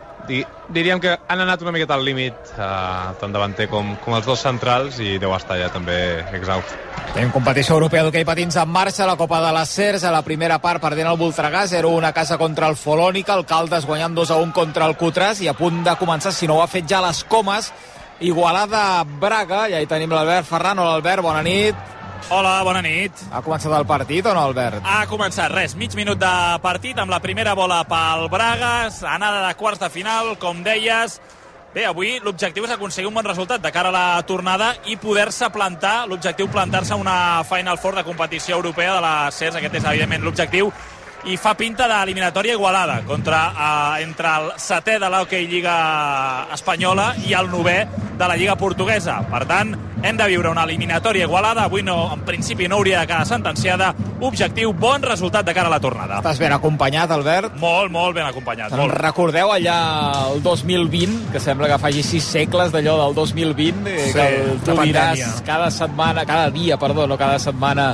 diríem que han anat una miqueta al límit, uh, tant davanter com, com els dos centrals, i deu estar ja també exhaust. Tenim competició europea d'hoquei patins en marxa, la Copa de les Cers, a la primera part perdent el Voltregà, zero a un a casa contra el Folònica, el Caldes guanyant dos a un contra el Cutràs, i a punt de començar, si no ho ha fet ja, les Comes, Igualada-Braga. Ja hi tenim l'Albert Ferran. Hola, Albert, bona nit. Hola, bona nit. Ha començat el partit o no, Albert? Ha començat, res, mig minut de partit amb la primera bola pel Braga, anada de quarts de final, com deies. Bé, avui l'objectiu és aconseguir un bon resultat de cara a la tornada i poder-se plantar, l'objectiu plantar-se una Final Four de competició europea de la Cers, aquest és evidentment l'objectiu, i fa pinta d'eliminatòria igualada contra, eh, entre el setè de l'Hockey Lliga Espanyola i el novè de la Lliga Portuguesa. Per tant, hem de viure una eliminatòria igualada. Avui no, en principi no hauria de quedar sentenciada. Objectiu, bon resultat de cara a la tornada. Estàs ben acompanyat, Albert? Molt, molt ben acompanyat. Molt. Recordeu allà el dos mil vint, que sembla que faci sis segles d'allò del dos mil vint, sí, que el, tu diràs cada setmana, cada dia, perdó, no cada setmana,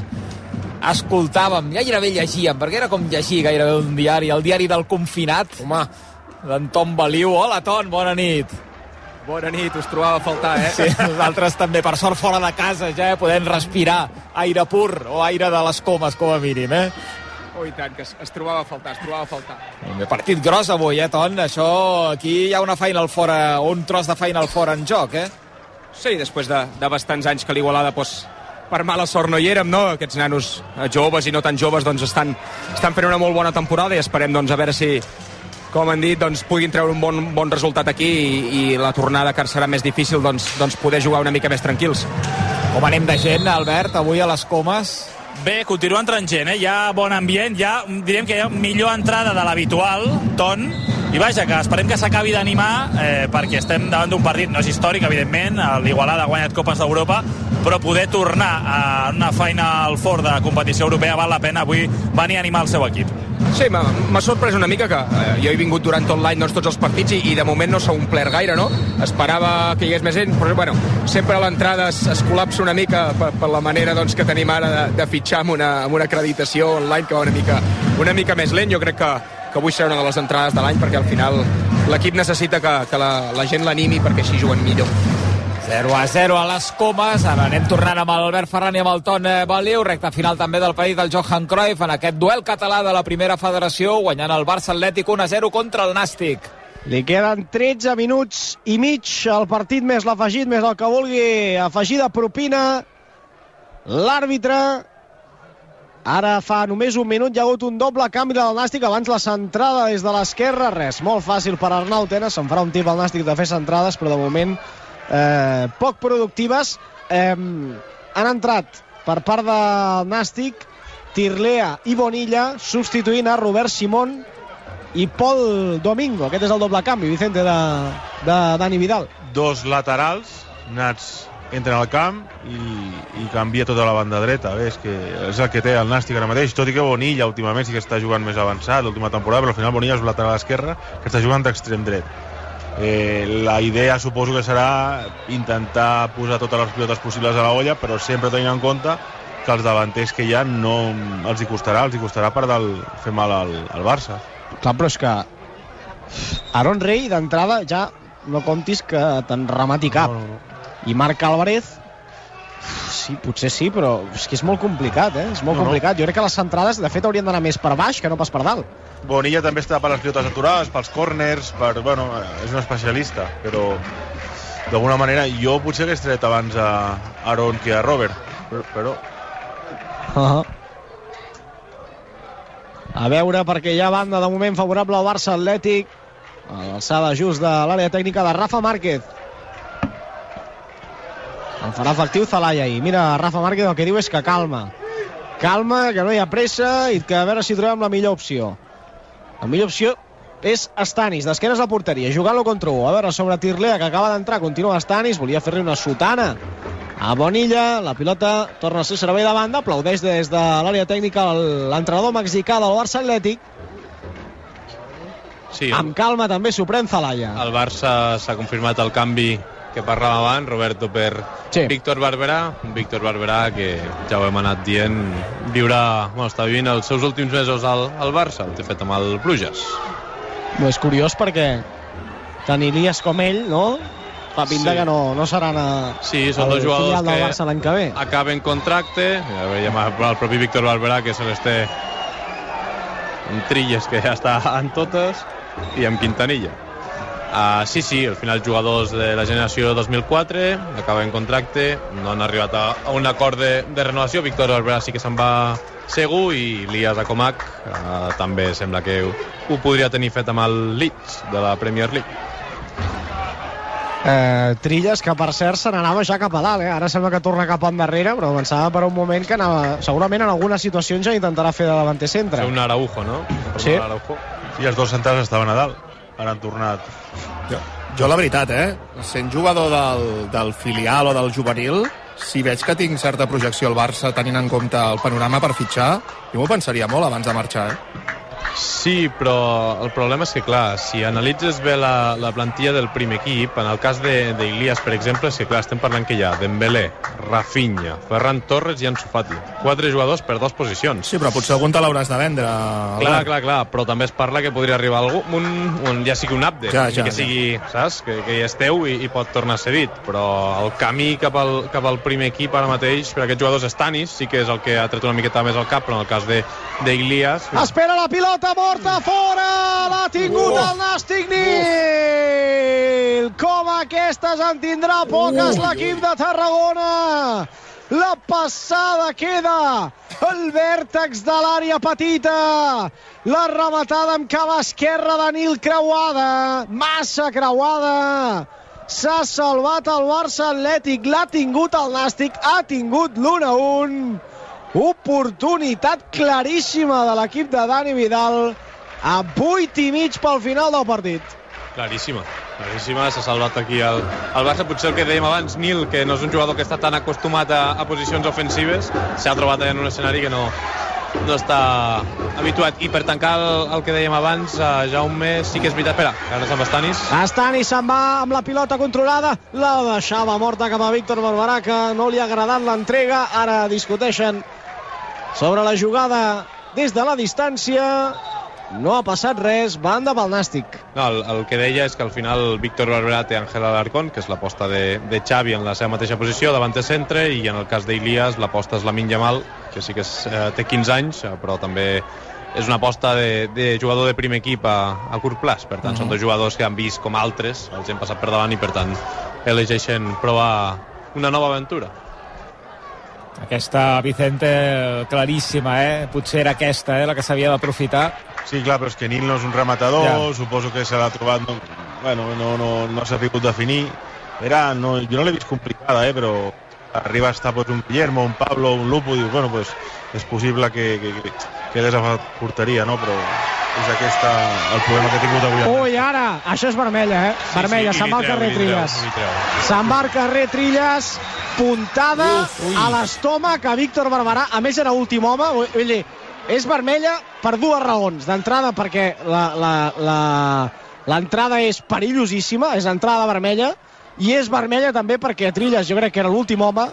escoltàvem, gairebé llegíem, perquè era com llegir gairebé un diari, el diari del confinat, home, d'en Tom Baliu. Hola, Ton, bona nit. Bona nit, us trobava a faltar, eh? Sí, nosaltres també, per sort fora de casa ja, eh, podem respirar aire pur o aire de les Comes, com a mínim, eh? Oh, i tant, que es, es trobava a faltar, es trobava a faltar. Un partit gros avui, eh, Ton? Això, aquí hi ha una Final Four, un tros de Final Four en joc, eh? Sí, després de, de bastants anys que l'Igualada, doncs, per mala sort no hi érem, no? Aquests nanos joves i no tan joves, doncs, estan, estan fent una molt bona temporada i esperem, doncs, a veure si, com han dit, doncs, puguin treure un bon, bon resultat aquí i, i la tornada, que serà més difícil, doncs, doncs poder jugar una mica més tranquils. Com anem de gent, Albert, avui a les Comes? Bé, continua entrant gent, eh? Hi ha bon ambient, ja diríem que hi ha millor entrada de l'habitual, Ton, i vaja, que esperem que s'acabi d'animar, eh, perquè estem davant d'un partit, no és històric, evidentment, l'Igualada ha guanyat Copes d'Europa, però poder tornar a una Final Four de competició europea val la pena avui venir a animar el seu equip. Sí, m'ha sorprès una mica que eh, jo he vingut durant tot l'any, doncs, tots els partits, i, i de moment no s'ha omplert gaire, no? Esperava que hi hagués més gent, però bueno, sempre a l'entrada es, es col·lapsa una mica per, per la manera, doncs, que tenim ara de, de fitxar amb una, amb una acreditació online que va una mica, una mica més lent. Jo crec que, que avui serà una de les entrades de l'any, perquè al final l'equip necessita que, que la, la gent l'animi perquè així juguen millor. zero a zero a les Comas. Ara anem tornant amb l'Albert Ferran i amb el Ton Baliu. Recta final també del partit del Johan Cruyff en aquest duel català de la primera federació, guanyant el Barça Atlètic un a zero contra el Nàstic. Li queden tretze minuts i mig al partit, més l'afegit, més el que vulgui afegir de propina l'àrbitre. Ara fa només un minut hi ha hagut un doble canvi del Nàstic. Abans la centrada des de l'esquerra, res, molt fàcil per Arnau Tenas. Se'n farà un tip al Nàstic de fer centrades, però de moment eh, poc productives. Eh, han entrat per part del Nàstic Tirlea i Bonilla, substituint a Robert Simón i Pol Domingo. Aquest és el doble canvi, Vicente, de, de Dani Vidal. Dos laterals, nats entren al camp i, i canvia tota la banda dreta. Bé, és, que és el que té el Nàstic ara mateix, tot i que Bonilla últimament sí que està jugant més avançat l'última temporada, però al final Bonilla és un lateral esquerre que està jugant d'extrem dret. Eh, la idea suposo que serà intentar posar totes les pilotes possibles a la olla, però sempre tenint en compte que els davanters que hi ha no els hi costarà, els hi costarà per dalt fer mal al, al Barça. Clar, però és que Aaron Rey d'entrada ja no comptis que te'n remati cap. No, no, no. I Marc Álvarez, sí, potser sí, però és que és molt complicat, eh? És molt no, complicat. no. Jo crec que les centrades, de fet, haurien d'anar més per baix que no pas per dalt. Bonilla també està per les pilotes aturades, pels corners, per, bueno, és un especialista, però d'alguna manera jo potser hagués tret abans a Aaron que a Robert, però... però... Uh-huh. A veure, perquè hi ha banda de moment favorable al Barça Atlètic, a l'alçada just de l'àrea tècnica de Rafa Márquez. El farà efectiu Zelaya i mira, Rafa Márquez el que diu és que calma calma, que no hi ha pressa i que a veure si trobem la millor opció. La millor opció és Stanis, d'esquenes a porteria, jugant-lo contra u. A veure, sobre Tirlea, que acaba d'entrar, continua Stanis, volia fer-li una sotana a Bonilla, la pilota torna a ser servei de banda, aplaudeix des de l'àrea tècnica l'entrenador mexicà del Barça Atlètic. Sí, amb calma també s'ho pren Zelaya. el Barça s'ha confirmat el canvi que parlàvem abans, Roberto per Sí. Víctor Barberà, un Víctor Barberà que ja ho hem anat dient, viurà, bueno, està vivint els seus últims mesos al, al Barça, ho té fet amb el Bruges. No, és curiós perquè tant Ilias com ell, no? Fa pinta Sí. que no, no seran a, Sí, són al dos jugadors filial del que Barça l'any que ve. acaben contracte, ja veiem el propi Víctor Barberà que se les té amb Trilles, que ja està en totes, i amb Quintanilla. Uh, sí, sí, al final jugadors de la generació dos mil quatre acaben contracte, no han arribat a, a un acord de, de renovació. Víctor Barberà sí que se'n va segur i Lias Acomac uh, també sembla que ho, ho podria tenir fet amb el Leeds de la Premier League. Eh, Trilles, que per cert se n'anava ja cap a dalt, eh? Ara sembla que torna cap endarrere, però pensava per un moment que anava, segurament en algunes situacions ja intentarà fer de davanter centre. És un Araujo, no? Sí. Araujo. I els dos centrals estaven a dalt, ara han tornat. Jo, jo la veritat, eh? Sent jugador del, del filial o del juvenil, si veig que tinc certa projecció al Barça tenint en compte el panorama per fitxar, jo m'ho pensaria molt abans de marxar, eh? Sí, però el problema és que, clar, si analitzes bé la, la plantilla del primer equip, en el cas d'Ilias, per exemple, és que, clar, estem parlant que hi ha Dembélé, Rafinha, Ferran Torres i Ansu Fati. Quatre jugadors per dues posicions. Sí, però potser algun te l'hauràs de vendre. Clar, clar, clar, però també es parla que podria arribar algú, un, un ja sigui un update, Ja, ja, que ja. sigui, saps, que, que ja és teu i, i pot tornar a ser dit, però el camí cap al, cap al primer equip ara mateix, per aquests jugadors Stanis, sí que és el que ha tret una miqueta més al cap, però en el cas d'Ilias... Espera la pilota, morta fora, l'ha tingut Uh. el Nàstic Nil. Com aquestes en tindrà poques l'equip de Tarragona. La passada queda al vèrtex de l'àrea petita. La rematada amb cava esquerra de Nil creuada, massa creuada. S'ha salvat el Barça Atlètic, l'ha tingut el Nàstic, ha tingut l'un a un. Oportunitat claríssima de l'equip de Dani Vidal a vuit i mig pel final del partit. Claríssima, claríssima, s'ha salvat aquí el, el Barça. Potser el que dèiem abans, Nil, que no és un jugador que està tan acostumat a, a posicions ofensives, s'ha trobat en un escenari que no, no està habituat. I per tancar el, el que dèiem abans, uh, Jaume, sí que és veritat. Espera, que ara se'n va Stanis. Stanis se'n va amb la pilota controlada, la deixava morta cap a Víctor Barberà, que no li ha agradat l'entrega. Ara discuteixen sobre la jugada des de la distància. no ha passat res, banda pel Nàstic. No, el, el que deia és que al final Víctor Barberà té Ángel Alarcón, que és l'aposta de, de Xavi en la seva mateixa posició, davant de centre, i en el cas d'Ilias l'aposta és Lamine Yamal, que sí que és, eh, té quinze anys, però també és una aposta de, de jugador de primer equip a, a curt plaç. Per tant, uh-huh. són dos jugadors que han vist com altres, els hem passat per davant i per tant elegeixen provar una nova aventura. Aquesta, Vicente, claríssima, eh? Potser era aquesta, eh, la que s'havia d'aprofitar. Sí, clar, però és que Nil no és un rematador, ja. Suposo que se l'ha trobat, no, bueno, no, no, no s'ha pogut definir. Era, no, jo no l'he vist complicada, eh, però arriba a estar pues, un Guillermo, un Pablo, un Lupo, diu, bueno, pues, és possible que, que, que quedés a porteria, no? Però és aquesta el problema que ha tingut avui. Ui, ara! Això és vermella, eh? Sí, vermella, sí, se'n va al carrer Trilles. Se'n va al carrer Trilles, puntada uf, a l'estómac a Víctor Barberà. A més, era últim home. Vull dir, és vermella per dues raons. D'entrada, perquè l'entrada és perillosíssima, és entrada vermella, i és vermella també perquè Trilles jo crec que era l'últim home,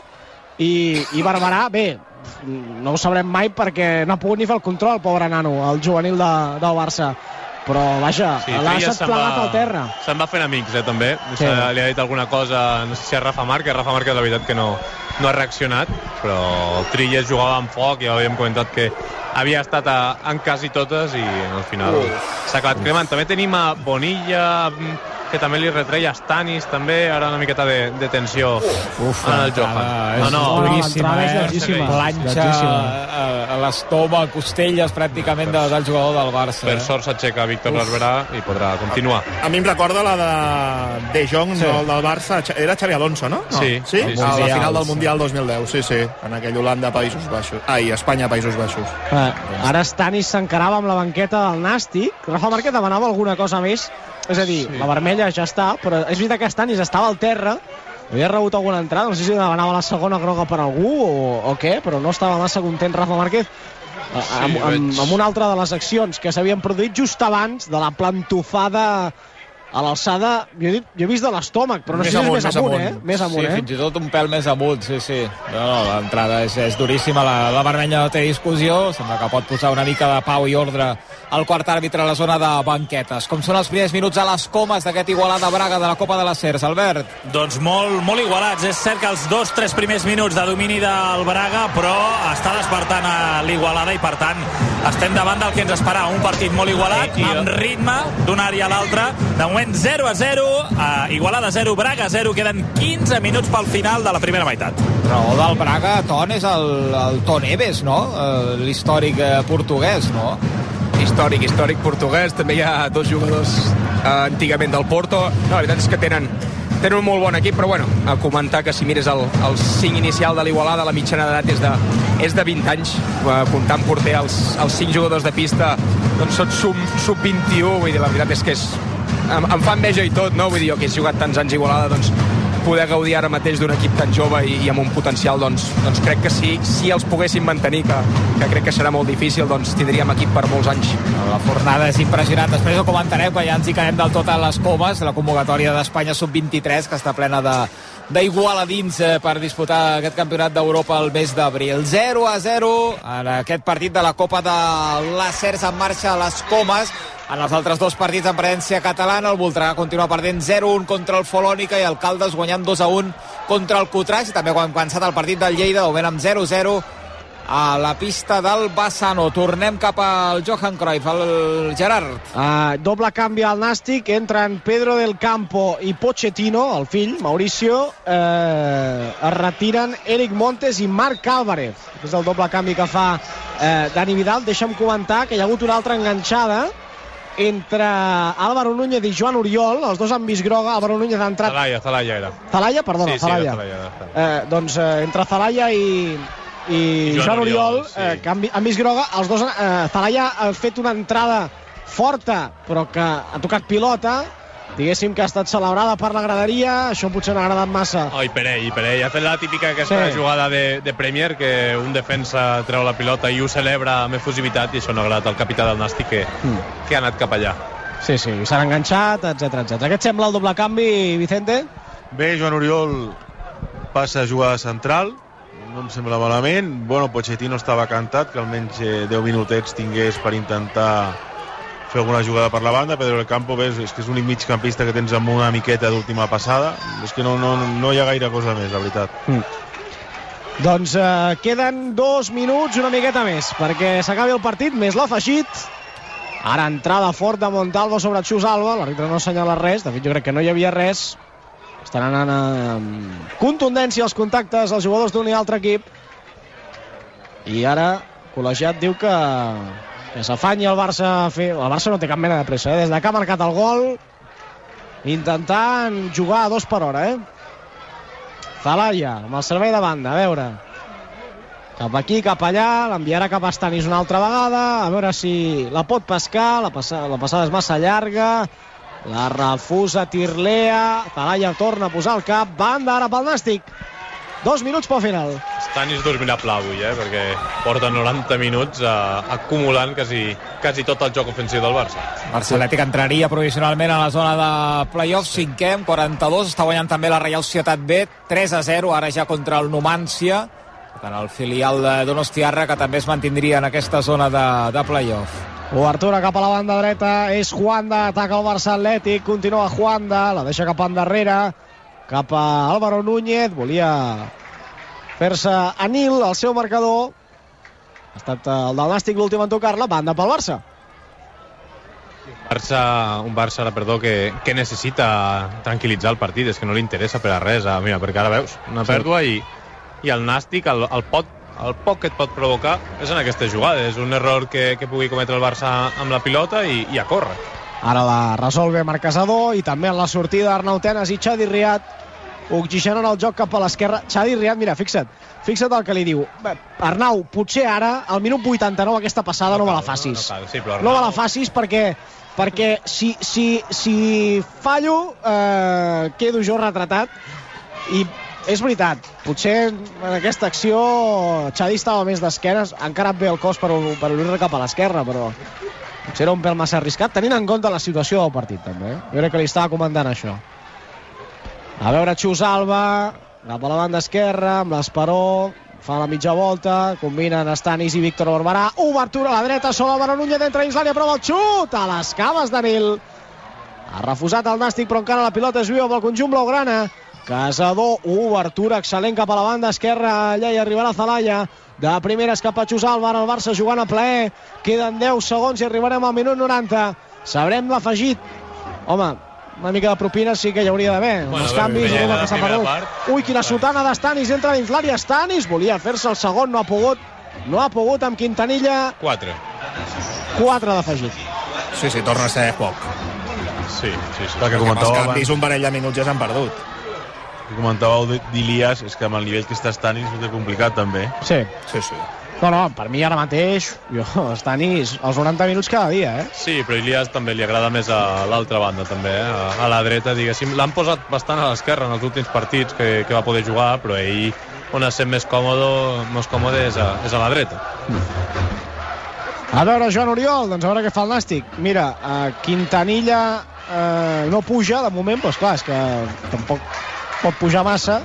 i, i Barberà, bé, no ho sabrem mai perquè no ha pogut ni fer el control, el pobre nano, el juvenil de, del Barça. Però, vaja, sí, l'ha deixat plegat al terra. Se'n va fent amics, eh, també. Sí. Li ha dit alguna cosa, no sé si a Rafa Márquez. Rafa Márquez, la veritat, que no, no ha reaccionat, però Trilles jugava amb foc, ja havíem comentat que havia estat a, en quasi totes i al final s'ha acabat cremant. També tenim a Bonilla, que també li retreia Stanis, també, ara una miqueta de, de tensió Uf, en el Johan. No, no, duríssima, eh? Planxa a, a l'estómac, costelles pràcticament de, del jugador del Barça. Per sort s'aixeca Víctor Barberà i podrà continuar. A, a mi em recorda la de De Jong, sí. no, del Barça, era Xavi Alonso, no? no. Sí. Sí? sí, sí, a la sí. final del Mundial dos mil deu, sí, sí, en aquell Holanda, Països Baixos. Ai, Espanya, Països Baixos. Eh, ara Stanis s'encarava amb la banqueta del Nàstic. Rafa Márquez demanava alguna cosa més. És a dir, sí. la vermella ja està, però és veritat que Stanis estava al terra, havia rebut alguna entrada, no sé si demanava la segona groga per algú o, o què, però no estava massa content Rafa Márquez sí, amb, amb, amb una altra de les accions que s'havien produït just abans de la plantofada a l'alçada, jo, he dit, jo he vist de l'estómac, però no més sé si amunt, és més amunt, amunt, eh? Més amunt, sí, eh? fins i tot un pèl més amunt, sí, sí. No, no, l'entrada és, és duríssima, la, la vermella no té discussió, sembla que pot posar una mica de pau i ordre al quart àrbitre a la zona de banquetes. Com són els primers minuts a les comes d'aquest Igualada Braga de la Copa de les Cers, Albert? Doncs molt, molt igualats. És cert que els dos, tres primers minuts de domini del Braga, però està despertant a l'Igualada i, per tant, estem davant del que ens esperava. Un partit molt igualat, I, i, amb ritme d'una àrea a l'altra. De moment, zero a zero, uh, Igualada zero, Braga zero. Queden quinze minuts pel final de la primera meitat. Raó del Braga, Ton, és el, el Ton Eves, no? Uh, l'històric uh, portuguès, no? Històric, històric portuguès. També hi ha dos jugadors uh, antigament del Porto. No, la veritat és que tenen, tenen un molt bon equip, però bueno, a comentar que si mires el, el cinc inicial de l'Igualada, la mitjana d'edat és de, és de vint anys, uh, comptant porter els, els cinc jugadors de pista, doncs són sub, sub vint-i-u, vull dir, la veritat és que és, em, em fa enveja i tot, no? Vull dir, jo que he jugat tants anys a Igualada, doncs poder gaudir ara mateix d'un equip tan jove i, i amb un potencial, doncs, doncs crec que si, si els poguessin mantenir, que, que crec que serà molt difícil, doncs tindríem equip per molts anys. La fornada és impressionant. Després ho comentarem, que ja ens hi quedem del tot a les comes, la convocatòria d'Espanya sub vint-i-tres, que està plena de d'igualadins eh, per disputar aquest campionat d'Europa el mes d'abril. zero a zero en aquest partit de la Copa de les Cers, en marxa a les comes. En els altres dos partits en presència catalana, el Voltregà continua perdent zero a un contra el Folònica i el Caldes guanyant dos a un contra el Cotraix. I també quan ha començat el partit del Lleida, ho ven amb zero a zero a la pista del Bassano. Tornem cap al Johan Cruyff, el Gerard. Uh, doble canvi al Nàstic, entren Pedro del Campo i Pochettino, el fill, Mauricio. Uh, es retiren Eric Montes i Marc Álvarez. És el doble canvi que fa uh, Dani Vidal. Deixa'm comentar que hi ha hagut una altra enganxada entre Álvaro Núñez i Joan Oriol. Els dos han vist groga. Álvaro Núñez ha entrat... Zalaya, Zalaya era. Zalaya? Perdona, sí, sí, Zalaya. Zalaya, eh, doncs eh, entre Zalaya i, i, I Joan, Joan Oriol, Oriol sí. eh, que han, han vist groga. Els dos, eh, Zalaya ha fet una entrada forta, però que ha tocat pilota, diguéssim que ha estat celebrada per la graderia. Això potser no ha agradat massa. Oh, i per ell, i per ell. Ha fet la típica aquesta sí. jugada de, de Premier, que un defensa treu la pilota i ho celebra amb efusivitat, i això no ha agradat al capità del Nàstic, que, mm. que ha anat cap allà. Sí, sí, s'han enganxat, etcètera, etcètera. Què et sembla el doble canvi, Vicente? Bé, Joan Oriol passa a jugar central, no em sembla malament. Bueno, Pochettino estava cantat, que almenys eh, deu minutets tingués per intentar fer alguna jugada per la banda. Pedro del Campo, ves, és que és l'únic migcampista que tens amb una miqueta d'última passada. És que no, no, no hi ha gaire cosa més, la veritat. Mm. Doncs eh, queden dos minuts, una miqueta més, perquè s'acabi el partit, més l'afegit. Ara entrada fort de Montalvo sobre Xus Alba, l'àrbitre no assenyala res, de fet jo crec que no hi havia res. Estan anant amb contundència els contactes els jugadors d'un i altre equip. I ara Col·legiat diu que, que s'afanyi el Barça a fer... El Barça no té cap mena de pressa, eh? Des de que ha marcat el gol, intentant jugar a dos per hora, eh? Zelaya, amb el servei de banda, a veure. Cap aquí, cap allà, l'enviarà cap a Stanis una altra vegada, a veure si la pot pescar, la, passa, la passada és massa llarga, la refusa Tirlea, Zelaya torna a posar el cap, banda ara pel Nàstic. Dos minuts pel final. Stanis dormirà pla avui, eh? Perquè porta noranta minuts eh, acumulant quasi, quasi tot el joc ofensiu del Barça. Barça Atlètic entraria provisionalment a la zona de play-off, cinquè amb quaranta-dos, està guanyant també la Reial Societat B, tres a zero, ara ja contra el Numancia, tant el filial de Donostiarra, que també es mantindria en aquesta zona de, de play-off. Obertura cap a la banda dreta, és Juanda, ataca el Barça Atlètic, continua Juanda, la deixa cap endarrere, cap a Álvaro Núñez, volia fer-se a Nil, el seu marcador. Ha estat el del Nàstic l'últim en tocar-la, banda pel Barça. Barça, un Barça, perdó, que, que necessita tranquil·litzar el partit, és que no li interessa per a res, eh? Mira, perquè ara veus una pèrdua i, i el Nàstic, el, el, pot, el poc que et pot provocar és en aquestes jugades, un error que, que pugui cometre el Barça amb la pilota i, i a córrer. Ara la resolve Marc Casador i també en la sortida Arnau Tenas i Xavi Riat oxigenant el joc cap a l'esquerra. Xavi Riat, mira, fixa't, fixa't el que li diu. Arnau, potser ara, al minut vuitanta-nou, aquesta passada no, no, cal, no me la facis. No, no, sí, Arnau... no me la facis perquè, perquè si, si, si fallo, eh, quedo jo retratat. I és veritat, potser en aquesta acció Xavi estava més d'esquenes, encara bé el cos per, per obrir-la cap a l'esquerra, però potser era un pèl massa arriscat, tenint en compte la situació del partit, també. Jo crec que li estava comandant això. A veure Xus Alba, cap a la banda esquerra, amb l'Esperó, fa la mitja volta, combinen Stanis i Víctor Barberà, obertura a la dreta, sobre Álvaro Núñez, entra dins l'àrea, prova el xut, a les cames de Nil. Ha refusat el Nàstic, però encara la pilota és viva pel conjunt blaugrana. Casador, obertura excel·lent cap a la banda esquerra, allà hi arribarà Zelaya. De primeres cap a Xus Alba, ara el Barça jugant a plaer, queden deu segons i arribarem al minut noranta. Sabrem l'afegit. Home, una mica de propina sí que hi hauria d'haver. Bueno, els canvis, bé, que s'ha perdut. Part. Ui, quina sotana de Stanis, entra dins l'àrea Stanis, volia fer-se el segon, no ha pogut, no ha pogut amb Quintanilla. Quatre. Quatre d'afegit. Sí, sí, torna a ser poc. Sí, sí, sí. Perquè com els canvis un parell de minuts ja s'han perdut. El que comentàveu d'Ilias és que amb el nivell que està Stanis ho té complicat també. Sí, sí, sí. No, no, per mi ara mateix, jo, Stanis, els noranta minuts cada dia, eh? Sí, però Ilias també li agrada més a l'altra banda, també, eh? a, a la dreta, diguéssim. L'han posat bastant a l'esquerra en els últims partits que, que va poder jugar, però ell, on es sent més còmode, més còmode és, a, és a la dreta. A veure, Joan Oriol, doncs a veure què fa el Nàstic. Mira, eh, Quintanilla eh, no puja, de moment, però esclar, és que tampoc pot pujar massa.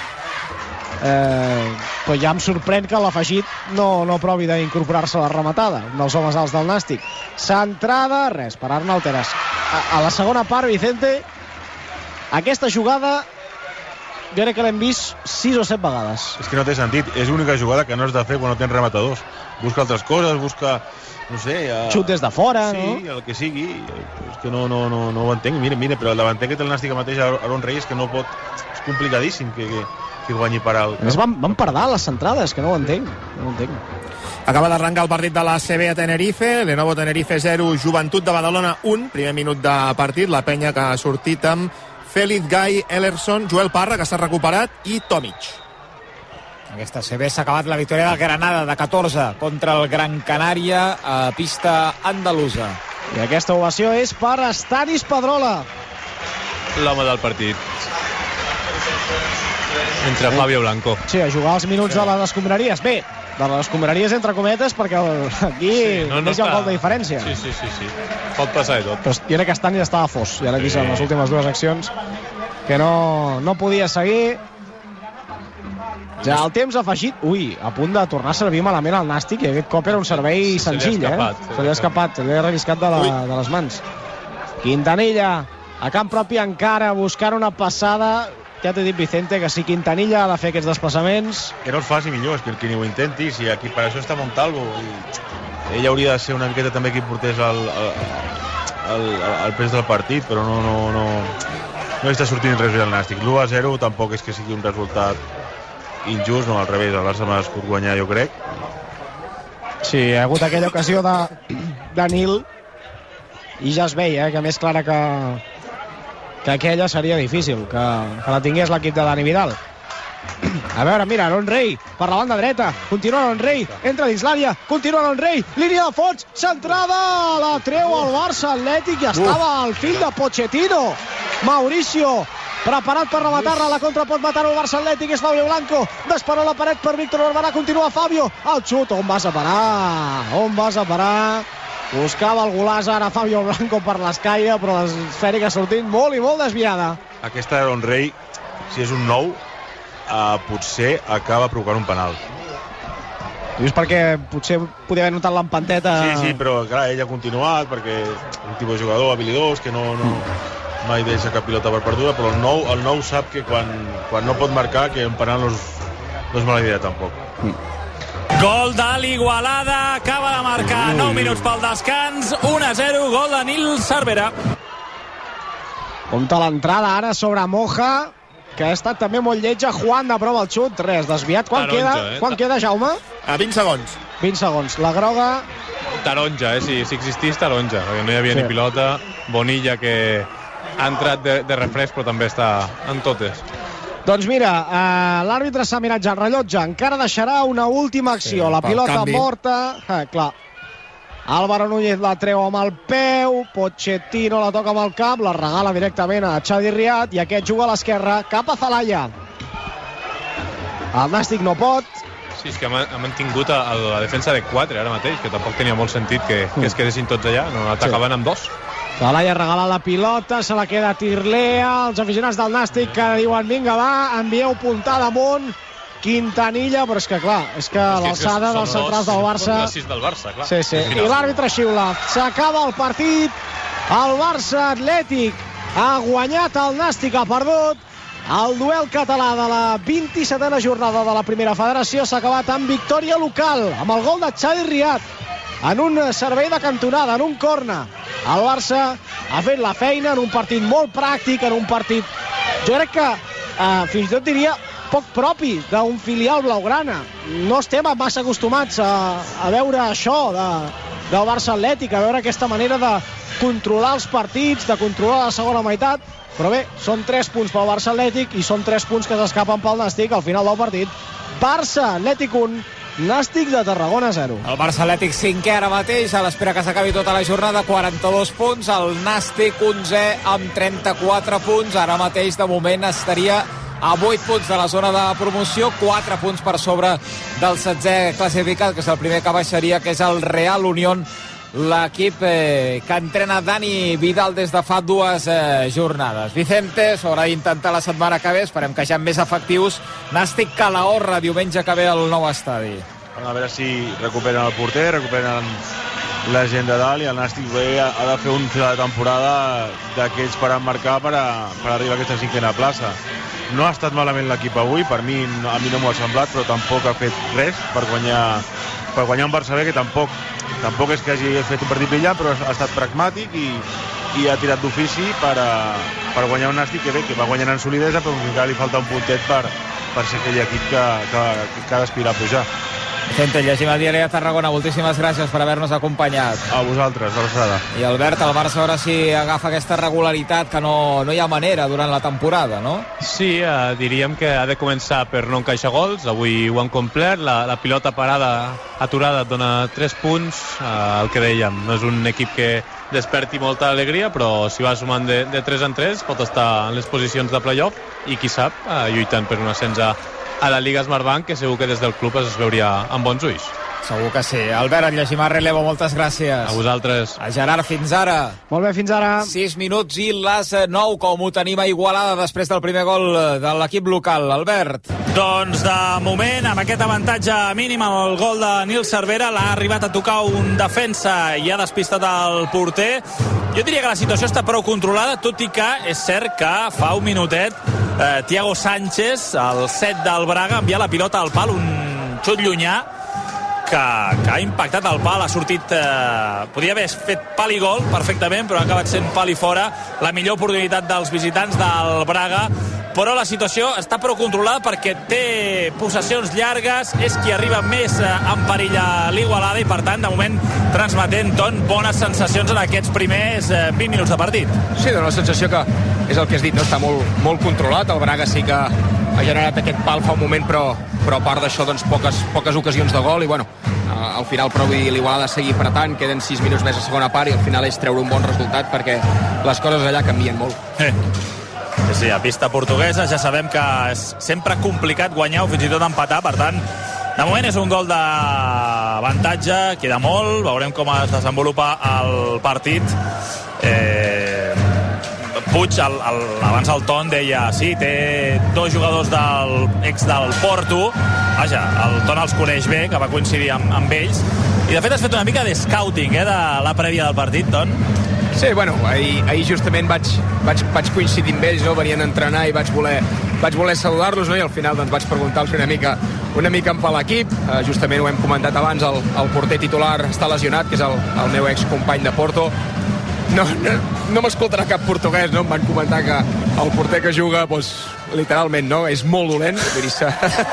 Eh, però ja em sorprèn que l'afegit no, no provi d'incorporar-se a la rematada, un dels homes alts del Nàstic. Centrada, res, per Arnau Tenas. A, a la segona part, Vicente, aquesta jugada jo crec que l'hem vist sis o set vegades. És que no té sentit, és l'única jugada que no has de fer quan no tens rematadors. Busca altres coses, busca, no sé... Uh... xut des de fora, sí, no? Sí, el que sigui. És que no, no, no, no ho entenc. Mira, mira, però el davanter que té el Nàstic mateix, Aaron Reyes, que no pot... És complicadíssim que... que... que guanyi per alt. No? Van, van perdar les centrades, que no ho entenc. No ho entenc. Acaba d'arrencar el partit de la C B a Tenerife, Lenovo Tenerife zero, Joventut de Badalona un, primer minut de partit, la penya que ha sortit amb Félix Gai, Ellerson, Joel Parra, que s'ha recuperat, i Tomic. Aquesta C B s'ha acabat la victòria del Granada de catorze contra el Gran Canària a pista andalusa. I aquesta ovació és per Stanis Pedrola. L'home del partit. Entre Fabio Blanco. Sí, a jugar els minuts sí. de les escombraries. Bé, de les escombraries entre cometes, perquè el, aquí sí, no, no només hi ha un gol de diferència. Sí, sí, sí, sí. Pot passar de tot. Però jo crec que Stanis estava fos. Ja l'he vist en les últimes dues accions que no, no podia seguir. Ja el temps afegit, ui, a punt de tornar a servir malament el Nàstic, i aquest cop era un servei senzill, se eh? Se li ha escapat, se li ha relliscat de, la, de les mans. Quintanilla, a camp propi encara, buscant una passada. Ja t'he dit, Vicente, que si Quintanilla ha de fer aquests desplaçaments... Que no el faci millor, és que, que ni ho intenti, si aquí per això està Montalvo. I ell hauria de ser una miqueta també qui portés el, el, el, el pes del partit, però no, no, no, no està sortint res bé el Nàstic. l'u a zero tampoc és que sigui un resultat injust, no, al revés, el Barça m'ha escut guanyar, jo crec. Sí, hi ha hagut aquella ocasió de, de Nil i ja es veia, eh, que més clara que, que aquella seria difícil, que, que la tingués l'equip de Dani Vidal. A veure, mira, Aaron Rey per la banda dreta, continua Aaron Rey, entra dins l'àrea, continua Aaron Rey, línia de fons, centrada, la treu el Barça Atlètic i estava al fil de Pochettino. Mauricio, preparat per rematar-la, la contra pot matar el Barça Atlètic, és Fabio Blanco, desperó la paret per Víctor Barberà, continua Fabio, el xut, on vas a parar? On vas a parar? Buscava el golaç ara Fabio Blanco per l'escaire, però l'esfèrica sortint molt i molt desviada. Aquesta Aaron Rey, si és un nou, Uh, potser acaba provocant un penal. Dius perquè potser podia haver notat l'empanteta... Sí, sí, però clar, ell ha continuat perquè és un tipus de jugador habilidós que no, no mai deixa cap pilota per perduda, però el nou, el nou sap que quan, quan no pot marcar que un penal no és, no és mala idea tampoc. Mm. Gol de l'Igualada, acaba de marcar Ui. nou minuts pel descans, u a zero, gol de Nil Cervera. Compte l'entrada ara sobre Moja, que ha estat també molt lletja. Juan de prova el xut, res, desviat. Quan taronja, queda, eh? quan queda, Jaume? A vint segons. vint segons. La groga... Taronja, eh? Si, si existís, taronja, perquè no hi havia sí. ni pilota. Bonilla, que ha entrat de, de refresc, però també està en totes. Doncs mira, eh, l'àrbitre s'ha mirat ja el rellotge, encara deixarà una última acció. Sí, la pilota canvi. morta... Eh, clar. Álvaro Núñez la treu amb el peu, Pochettino la toca amb el cap, la regala directament a Xavi Riat i aquest juga a l'esquerra cap a Zalaya. El Nàstic no pot. Sí, és que ha mantingut a, a la defensa de quatre ara mateix, que tampoc tenia molt sentit que, que es quedessin tots allà, no atacaven sí. amb dos. Zalaya regala la pilota, se la queda Tirlea, els aficionats del Nàstic que diuen vinga va, envieu puntada amunt. Quintanilla, però és que clar, és que és l'alçada dels centrals del Barça... Són del Barça, clar. Sí, sí, i l'àrbitre xiula. S'acaba el partit, el Barça Atlètic ha guanyat, el Nàstic ha perdut. El duel català de la vint-i-setena jornada de la Primera Federació s'ha acabat amb victòria local, amb el gol de Xavi Riat, en un servei de cantonada, en un corner. El Barça ha fet la feina en un partit molt pràctic, en un partit... Jo crec que, eh, fins i tot diria... poc propi d'un filial blaugrana. No estem massa acostumats a, a veure això de, del Barça Atlètic, a veure aquesta manera de controlar els partits, de controlar la segona meitat, però bé, són tres punts pel Barça Atlètic i són tres punts que s'escapen pel Nàstic al final del partit. Barça Atlètic un, Nàstic de Tarragona zero. El Barça Atlètic cinquè ara mateix, a l'espera que s'acabi tota la jornada, quaranta-dos punts, el Nàstic onzè amb trenta-quatre punts, ara mateix de moment estaria a vuit punts de la zona de promoció, quatre punts per sobre del setzè classificat, que és el primer que baixaria, que és el Real Unión, l'equip eh, que entrena Dani Vidal des de fa dues eh, jornades. Vicente, s'haurà d'intentar la setmana que ve, esperem que ja amb més efectius. Nàstic Calahorra, diumenge que ve al nou estadi. A veure si recuperen el porter, recuperen la gent de dalt, i el Nàstic bé ha de fer un final de temporada d'aquells per emmarcar per, a, per arribar a aquesta cinquena plaça. No ha estat malament l'equip avui, per mi, a mi no m'ho ha semblat, però tampoc ha fet res per guanyar, per guanyar un Barça B, que tampoc, tampoc és que hagi fet un partit brillant, però ha estat pragmàtic i, i ha tirat d'ofici per, a, per guanyar un Nàstic que bé, que va guanyant en solidesa, però encara li falta un puntet per, per ser aquell equip que, que, que ha d'aspirar a pujar. Vicente, llegim el diari de Tarragona, moltíssimes gràcies per haver-nos acompanyat. A vosaltres, abraçada. I Albert, el Barça ara sí agafa aquesta regularitat que no, no hi ha manera durant la temporada, no? Sí, eh, diríem que ha de començar per no encaixar gols, avui ho han complert, la, la pilota parada aturada et dona tres punts, eh, el que dèiem, no és un equip que desperti molta alegria, però si va sumant de, de tres en tres pot estar en les posicions de playoff i qui sap, eh, lluitant per un ascens a a la Lliga Smartbank, que segur que des del club es veuria amb bons ulls. Segur que sí. Albert, en llegim a relevo, moltes gràcies. A vosaltres. A Gerard, fins ara. Molt bé, fins ara. sis minuts i les nou, com ho tenim a Igualada després del primer gol de l'equip local. Albert. Doncs de moment, amb aquest avantatge mínim, el gol de Nil Cervera l'ha arribat a tocar un defensa i ha despistat el porter. Jo diria que la situació està prou controlada, tot i que és cert que fa un minutet eh, Thiago Sánchez, el set del Braga, envia la pilota al pal, un xut llunyà que, que ha impactat el pal, ha sortit eh, podia haver fet pal i gol perfectament, però ha acabat sent pal i fora. La millor oportunitat dels visitants del Braga, però la situació està prou controlada perquè té possessions llargues, és qui arriba més en perill a l'Igualada i per tant de moment transmetent Ton bones sensacions en aquests primers vint minuts de partit. Sí, dona la sensació que és el que has dit, no? Està molt, molt controlat. El Braga sí que ha generat aquest pal fa un moment, però, però a part d'això doncs, poques, poques ocasions de gol i bueno, al final però l'Igualada seguir apretant, queden sis minuts més a segona part i al final és treure un bon resultat perquè les coses allà canvien molt. Eh. Sí, sí, a pista portuguesa ja sabem que és sempre complicat guanyar o fins i tot empatar, per tant de moment és un gol d'avantatge, queda molt, veurem com es desenvolupa el partit. eh, Puig, el, el, abans el Ton deia sí, té dos jugadors del ex del Porto, vaja, el Ton els coneix bé, que va coincidir amb, amb ells, i de fet has fet una mica de scouting eh, de la prèvia del partit, Ton. Sí, bueno, ahir, ahir justament vaig, vaig, vaig coincidir amb ells, no? Venien a entrenar i vaig voler, vaig voler saludar-los, no? I al final doncs, vaig preguntar-los una mica, una mica per l'equip. Uh, justament ho hem comentat abans, el, el porter titular està lesionat, que és el, el meu excompany de Porto. No, no, no m'escoltarà cap portuguès, no? Em van comentar que el porter que juga, doncs, literalment, no? És molt dolent. Vull dir,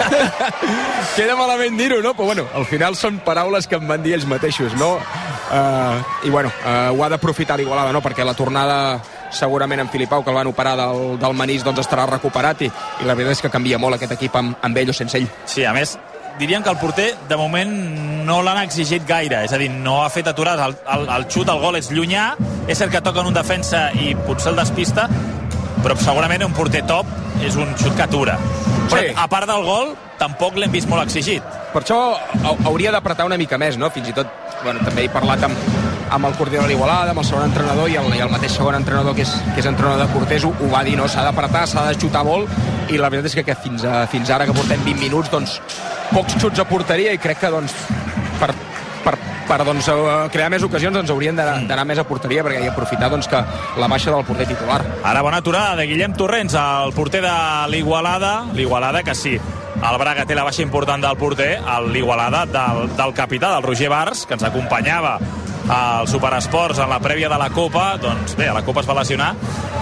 queda malament dir-ho, no? Però, bueno, al final són paraules que em van dir ells mateixos, no? Uh, I, bueno, uh, ho ha d'aprofitar l'Igualada, no? Perquè la tornada, segurament, en Filipau, que el van operar del, del manís, doncs estarà recuperat i, i la veritat és que canvia molt aquest equip amb, amb ell o sense ell. Sí, a més, diríem que el porter, de moment, no l'han exigit gaire. És a dir, no ha fet aturades. El, el, el xut, el gol és llunyà. És cert que toca en un defensa i potser el despista, però segurament un porter top és un xut que atura. Però, sí, a part del gol, tampoc l'hem vist molt exigit. Per això hauria d'apretar una mica més, no? Fins i tot, bueno, també he parlat amb, amb el coordinador de l'Igualada, amb el segon entrenador i el, i el mateix segon entrenador que és, que és entrenador de porters ho, ho va dir, no? S'ha d'apretar, s'ha de xutar molt i la veritat és que, que fins, a, fins ara que portem vint minuts, doncs pocs xuts a porteria i crec que doncs per, per, per doncs, crear més ocasions ens haurien d'anar més a porteria perquè hi aprofitar doncs, que la baixa del porter titular. Ara bona aturada de Guillem Torrents, el porter de l'Igualada. L'Igualada que sí, el Braga té la baixa important del porter, l'Igualada del, del capità, del Roger Bars, que ens acompanyava al Superesports en la prèvia de la Copa. Doncs bé, a la Copa es va lesionar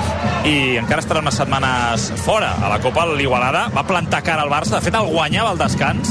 i encara estarà unes setmanes fora. A la Copa l'Igualada va plantar cara al Barça, de fet el guanyava al descans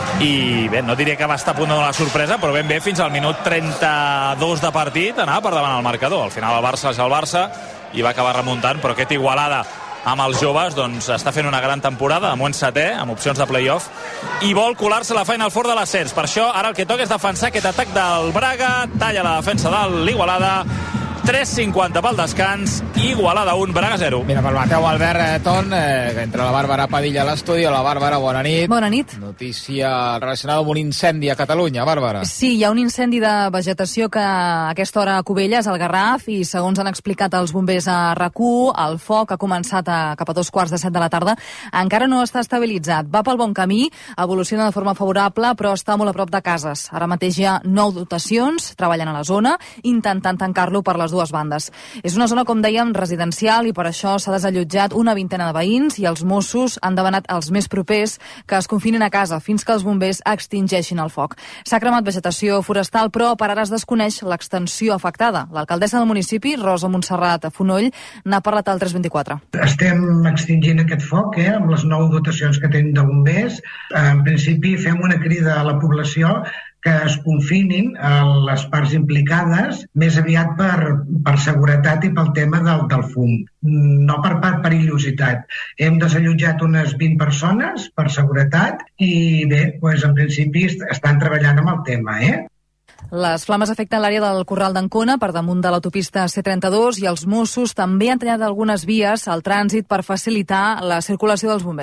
i bé, no diria que va estar a punt de donar la sorpresa, però ben bé fins al minut trenta-dos de partit anava per davant el marcador. Al final el Barça és el Barça i va acabar remuntant, però aquest Igualada amb els joves doncs està fent una gran temporada, de moment setè, amb opcions de play-off, i vol colar-se la Final Four de l'ascens. Per això ara el que toca és defensar aquest atac del Braga, talla la defensa de l'Igualada, tres cinquanta pel descans, Igualada un, Braga zero. Mira, pel Mateu Albert eh, Ton, eh, que entra la Bàrbara Padilla a l'estudi. La Bàrbara, bona nit. Bona nit. Notícia relacionada amb un incendi a Catalunya, Bàrbara. Sí, hi ha un incendi de vegetació que a aquesta hora a Cubelles, al Garraf, i segons han explicat els bombers a R A C u, el foc ha començat a, cap a dos quarts de set de la tarda. Encara no està estabilitzat. Va pel bon camí, evoluciona de forma favorable, però està molt a prop de cases. Ara mateix hi ha nou dotacions treballant a la zona, intentant tancar-lo per les dues bandes. És una zona, com dèiem, residencial i per això s'ha desallotjat una vintena de veïns i els Mossos han demanat als més propers que es confinin a casa fins que els bombers extingeixin el foc. S'ha cremat vegetació forestal, però per ara es desconeix l'extensió afectada. L'alcaldessa del municipi, Rosa Montserrat Fonoll, n'ha parlat al tres vint-i-quatre. Estem extingint aquest foc eh, amb les nou dotacions que tenim de bombers. En principi fem una crida a la població que es confinin a les parts implicades més aviat per, per seguretat i pel tema del, del fum, no per, per perillositat. Hem desallotjat unes vint persones per seguretat i bé, doncs en principi estan treballant amb el tema, eh? Les flames afecten l'àrea del Corral d'Ancona, per damunt de l'autopista C trenta-dos, i els Mossos també han tallat algunes vies al trànsit per facilitar la circulació dels bombers.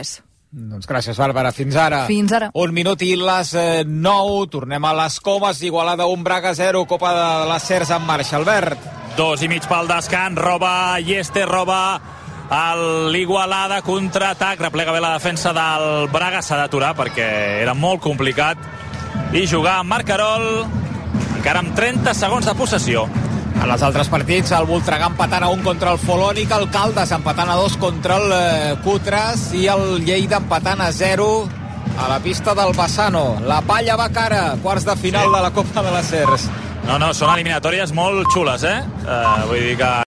Doncs gràcies, Bàrbara. Fins ara. Fins ara. Un minut i les eh, nou. Tornem a les Comes. Igualada un, Braga zero. Copa de les Cers en marxa. Albert. Dos i mig pel descans. Roba Yeste, roba l'Igualada. Contraatac. Replega bé la defensa del Braga. S'ha d'aturar perquè era molt complicat. I jugar amb Marcarol. Encara amb trenta segons de possessió. En els altres partits, el Voltregà empatant a un contra el Folònic, el Caldes empatant a dos contra el eh, Cutres i el Lleida empatant a zero a la pista del Bassano. La palla va cara, quarts de final sí. de la Copa de les Cers. No, no, són eliminatòries molt xules, eh? Uh, vull dir que